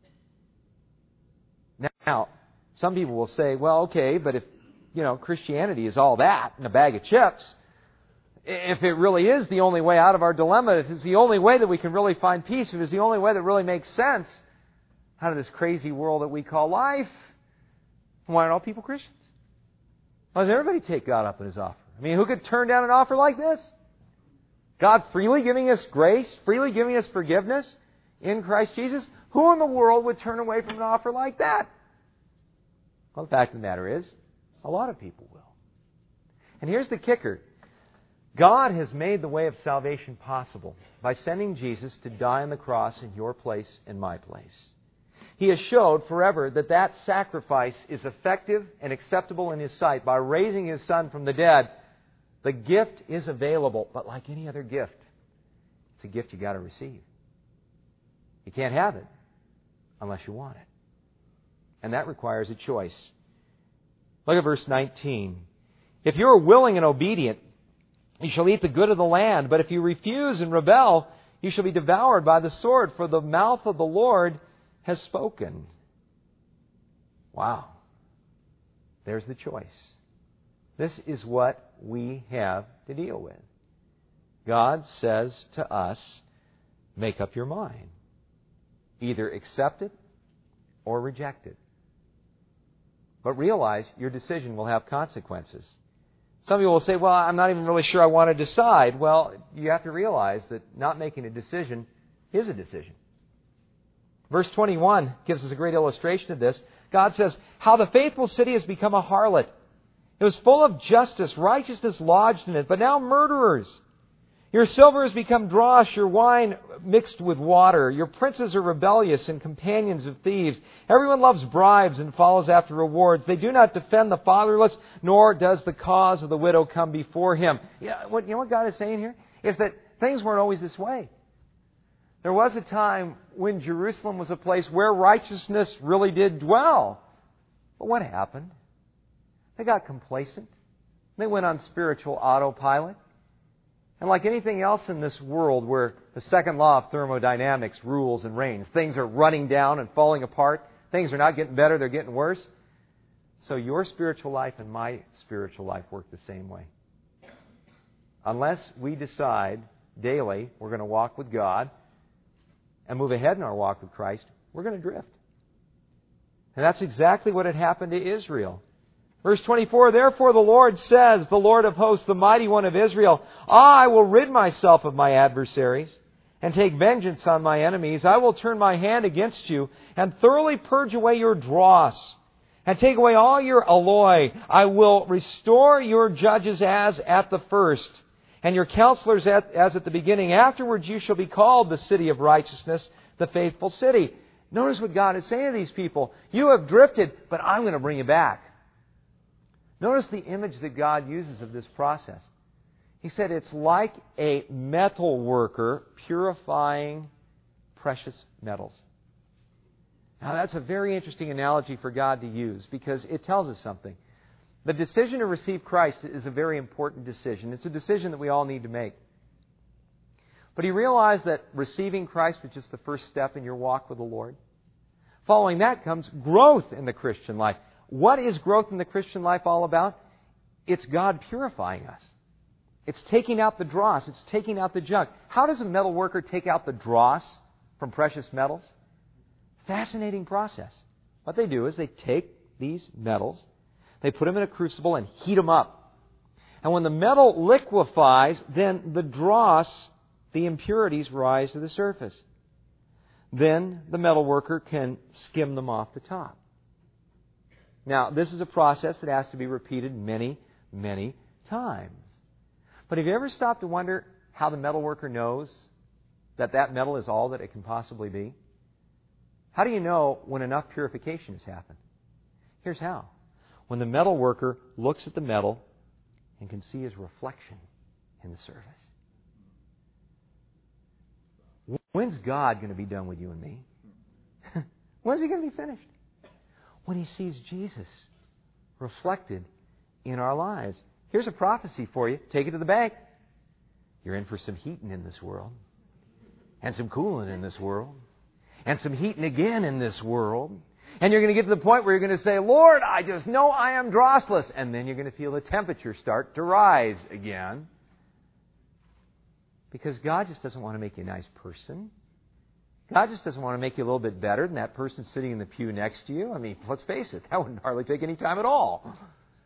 A: Now, some people will say, well, okay, but if, you know, Christianity is all that and a bag of chips, if it really is the only way out of our dilemma, if it's the only way that we can really find peace, if it's the only way that really makes sense out of this crazy world that we call life, why aren't all people Christians? Why does everybody take God up in His offer? I mean, who could turn down an offer like this? God freely giving us grace, freely giving us forgiveness in Christ Jesus. Who in the world would turn away from an offer like that? Well, the fact of the matter is, a lot of people will. And here's the kicker. God has made the way of salvation possible by sending Jesus to die on the cross in your place and my place. He has showed forever that that sacrifice is effective and acceptable in His sight by raising His Son from the dead. The gift is available, but like any other gift, it's a gift you got to receive. You can't have it unless you want it. And that requires a choice. Look at verse nineteen. If you are willing and obedient, you shall eat the good of the land. But if you refuse and rebel, you shall be devoured by the sword, for the mouth of the Lord has spoken. Wow. There's the choice. This is what we have to deal with. God says to us, make up your mind. Either accept it or reject it. But realize your decision will have consequences. Some people will say, well, I'm not even really sure I want to decide. Well, you have to realize that not making a decision is a decision. Verse twenty-one gives us a great illustration of this. God says, how the faithful city has become a harlot. It was full of justice, righteousness lodged in it, but now murderers. Your silver has become dross, your wine mixed with water. Your princes are rebellious and companions of thieves. Everyone loves bribes and follows after rewards. They do not defend the fatherless, nor does the cause of the widow come before him. You know what, you know what God is saying here? Is that things weren't always this way. There was a time when Jerusalem was a place where righteousness really did dwell. But what happened? They got complacent. They went on spiritual autopilot. And like anything else in this world where the second law of thermodynamics rules and reigns, things are running down and falling apart. Things are not getting better, they're getting worse. So your spiritual life and my spiritual life work the same way. Unless we decide daily we're going to walk with God and move ahead in our walk with Christ, we're going to drift. And that's exactly what had happened to Israel. Verse twenty-four, therefore the Lord says, the Lord of hosts, the mighty one of Israel, I will rid myself of my adversaries and take vengeance on my enemies. I will turn my hand against you and thoroughly purge away your dross and take away all your alloy. I will restore your judges as at the first and your counselors as at the beginning. Afterwards you shall be called the city of righteousness, the faithful city. Notice what God is saying to these people. You have drifted, but I'm going to bring you back. Notice the image that God uses of this process. He said it's like a metal worker purifying precious metals. Now that's a very interesting analogy for God to use because it tells us something. The decision to receive Christ is a very important decision. It's a decision that we all need to make. But he realized that receiving Christ was just the first step in your walk with the Lord. Following that comes growth in the Christian life. What is growth in the Christian life all about? It's God purifying us. It's taking out the dross. It's taking out the junk. How does a metal worker take out the dross from precious metals? Fascinating process. What they do is they take these metals, they put them in a crucible and heat them up. And when the metal liquefies, then the dross, the impurities, rise to the surface. Then the metal worker can skim them off the top. Now, this is a process that has to be repeated many, many times. But have you ever stopped to wonder how the metal worker knows that that metal is all that it can possibly be? How do you know when enough purification has happened? Here's how. When the metal worker looks at the metal and can see his reflection in the surface. When's God going to be done with you and me? When's He going to be finished? When He sees Jesus reflected in our lives. Here's a prophecy for you. Take it to the bank. You're in for some heating in this world. And some cooling in this world. And some heating again in this world. And you're going to get to the point where you're going to say, Lord, I just know I am drossless. And then you're going to feel the temperature start to rise again. Because God just doesn't want to make you a nice person. God just doesn't want to make you a little bit better than that person sitting in the pew next to you. I mean, let's face it, that wouldn't hardly take any time at all.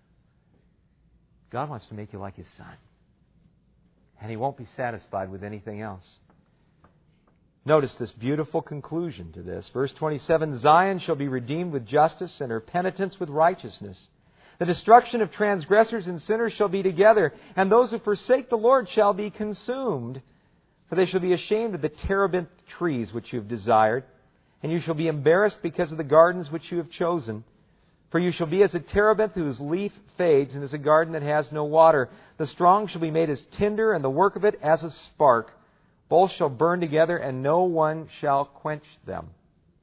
A: God wants to make you like His Son. And He won't be satisfied with anything else. Notice this beautiful conclusion to this. Verse twenty-seven, Zion shall be redeemed with justice and her penitence with righteousness. The destruction of transgressors and sinners shall be together, and those who forsake the Lord shall be consumed. For they shall be ashamed of the terebinth trees which you have desired, and you shall be embarrassed because of the gardens which you have chosen. For you shall be as a terebinth whose leaf fades, and as a garden that has no water. The strong shall be made as tinder, and the work of it as a spark. Both shall burn together, and no one shall quench them.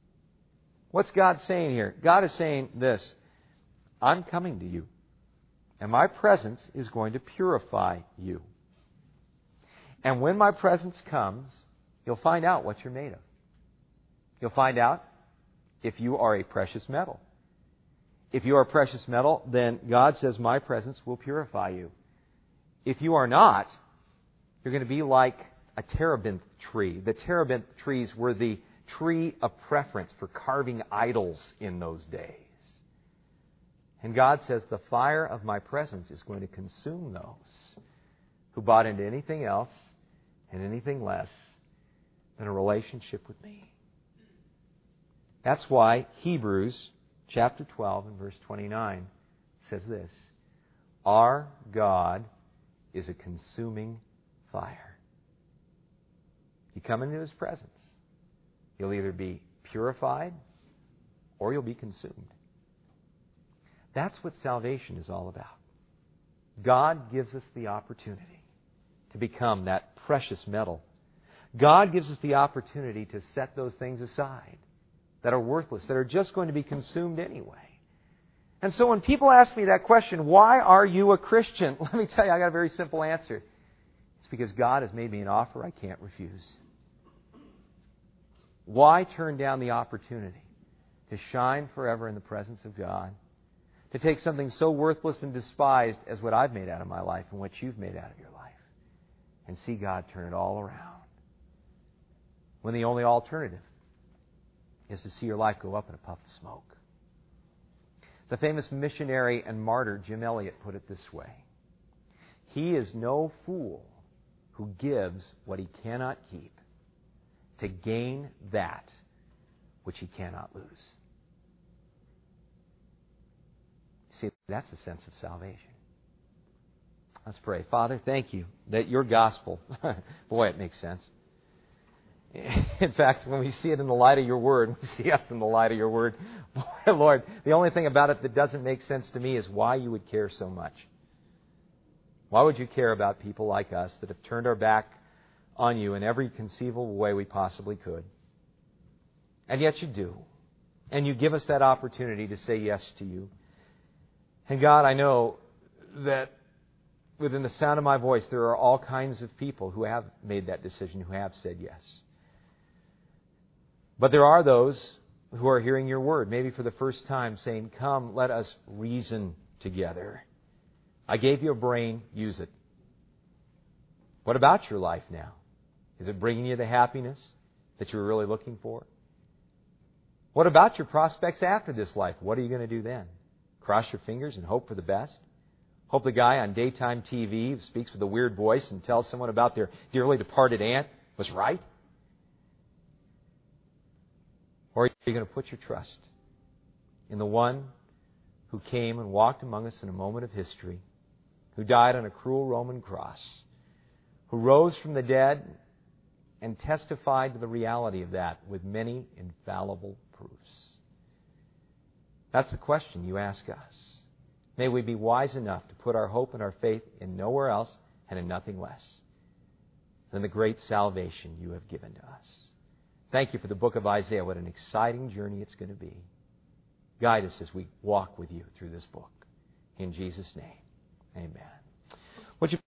A: What's God saying here? God is saying this. I'm coming to you. And my presence is going to purify you. And when my presence comes, you'll find out what you're made of. You'll find out if you are a precious metal. If you are a precious metal, then God says, my presence will purify you. If you are not, you're going to be like a terebinth tree. The terebinth trees were the tree of preference for carving idols in those days. And God says, the fire of my presence is going to consume those who bought into anything else and anything less than a relationship with me. That's why Hebrews chapter twelve and verse twenty-nine says this, our God is a consuming fire. You come into His presence, you'll either be purified or you'll be consumed. That's what salvation is all about. God gives us the opportunity to become that precious metal. God gives us the opportunity to set those things aside that are worthless, that are just going to be consumed anyway. And so when people ask me that question, why are you a Christian? Let me tell you, I got a very simple answer. It's because God has made me an offer I can't refuse. Why turn down the opportunity to shine forever in the presence of God? To take something so worthless and despised as what I've made out of my life and what you've made out of your life, and see God turn it all around, when the only alternative is to see your life go up in a puff of smoke. The famous missionary and martyr Jim Elliot put it this way, he is no fool who gives what he cannot keep to gain that which he cannot lose. See, that's a sense of salvation. Let's pray. Father, thank you that your gospel, boy, it makes sense. In fact, when we see it in the light of your word, we see us in the light of your word. Boy, Lord, the only thing about it that doesn't make sense to me is why you would care so much. Why would you care about people like us that have turned our back on you in every conceivable way we possibly could? And yet you do. And you give us that opportunity to say yes to you. And God, I know that within the sound of my voice, there are all kinds of people who have made that decision, who have said yes. But there are those who are hearing your word, maybe for the first time, saying, come, let us reason together. I gave you a brain, use it. What about your life now? Is it bringing you the happiness that you were really looking for? What about your prospects after this life? What are you going to do then? Cross your fingers and hope for the best? Hope the guy on daytime T V who speaks with a weird voice and tells someone about their dearly departed aunt was right? Or are you going to put your trust in the one who came and walked among us in a moment of history, who died on a cruel Roman cross, who rose from the dead and testified to the reality of that with many infallible proofs? That's the question you ask us. May we be wise enough to put our hope and our faith in nowhere else and in nothing less than the great salvation you have given to us. Thank you for the book of Isaiah. What an exciting journey it's going to be. Guide us as we walk with you through this book. In Jesus' name, amen. Would you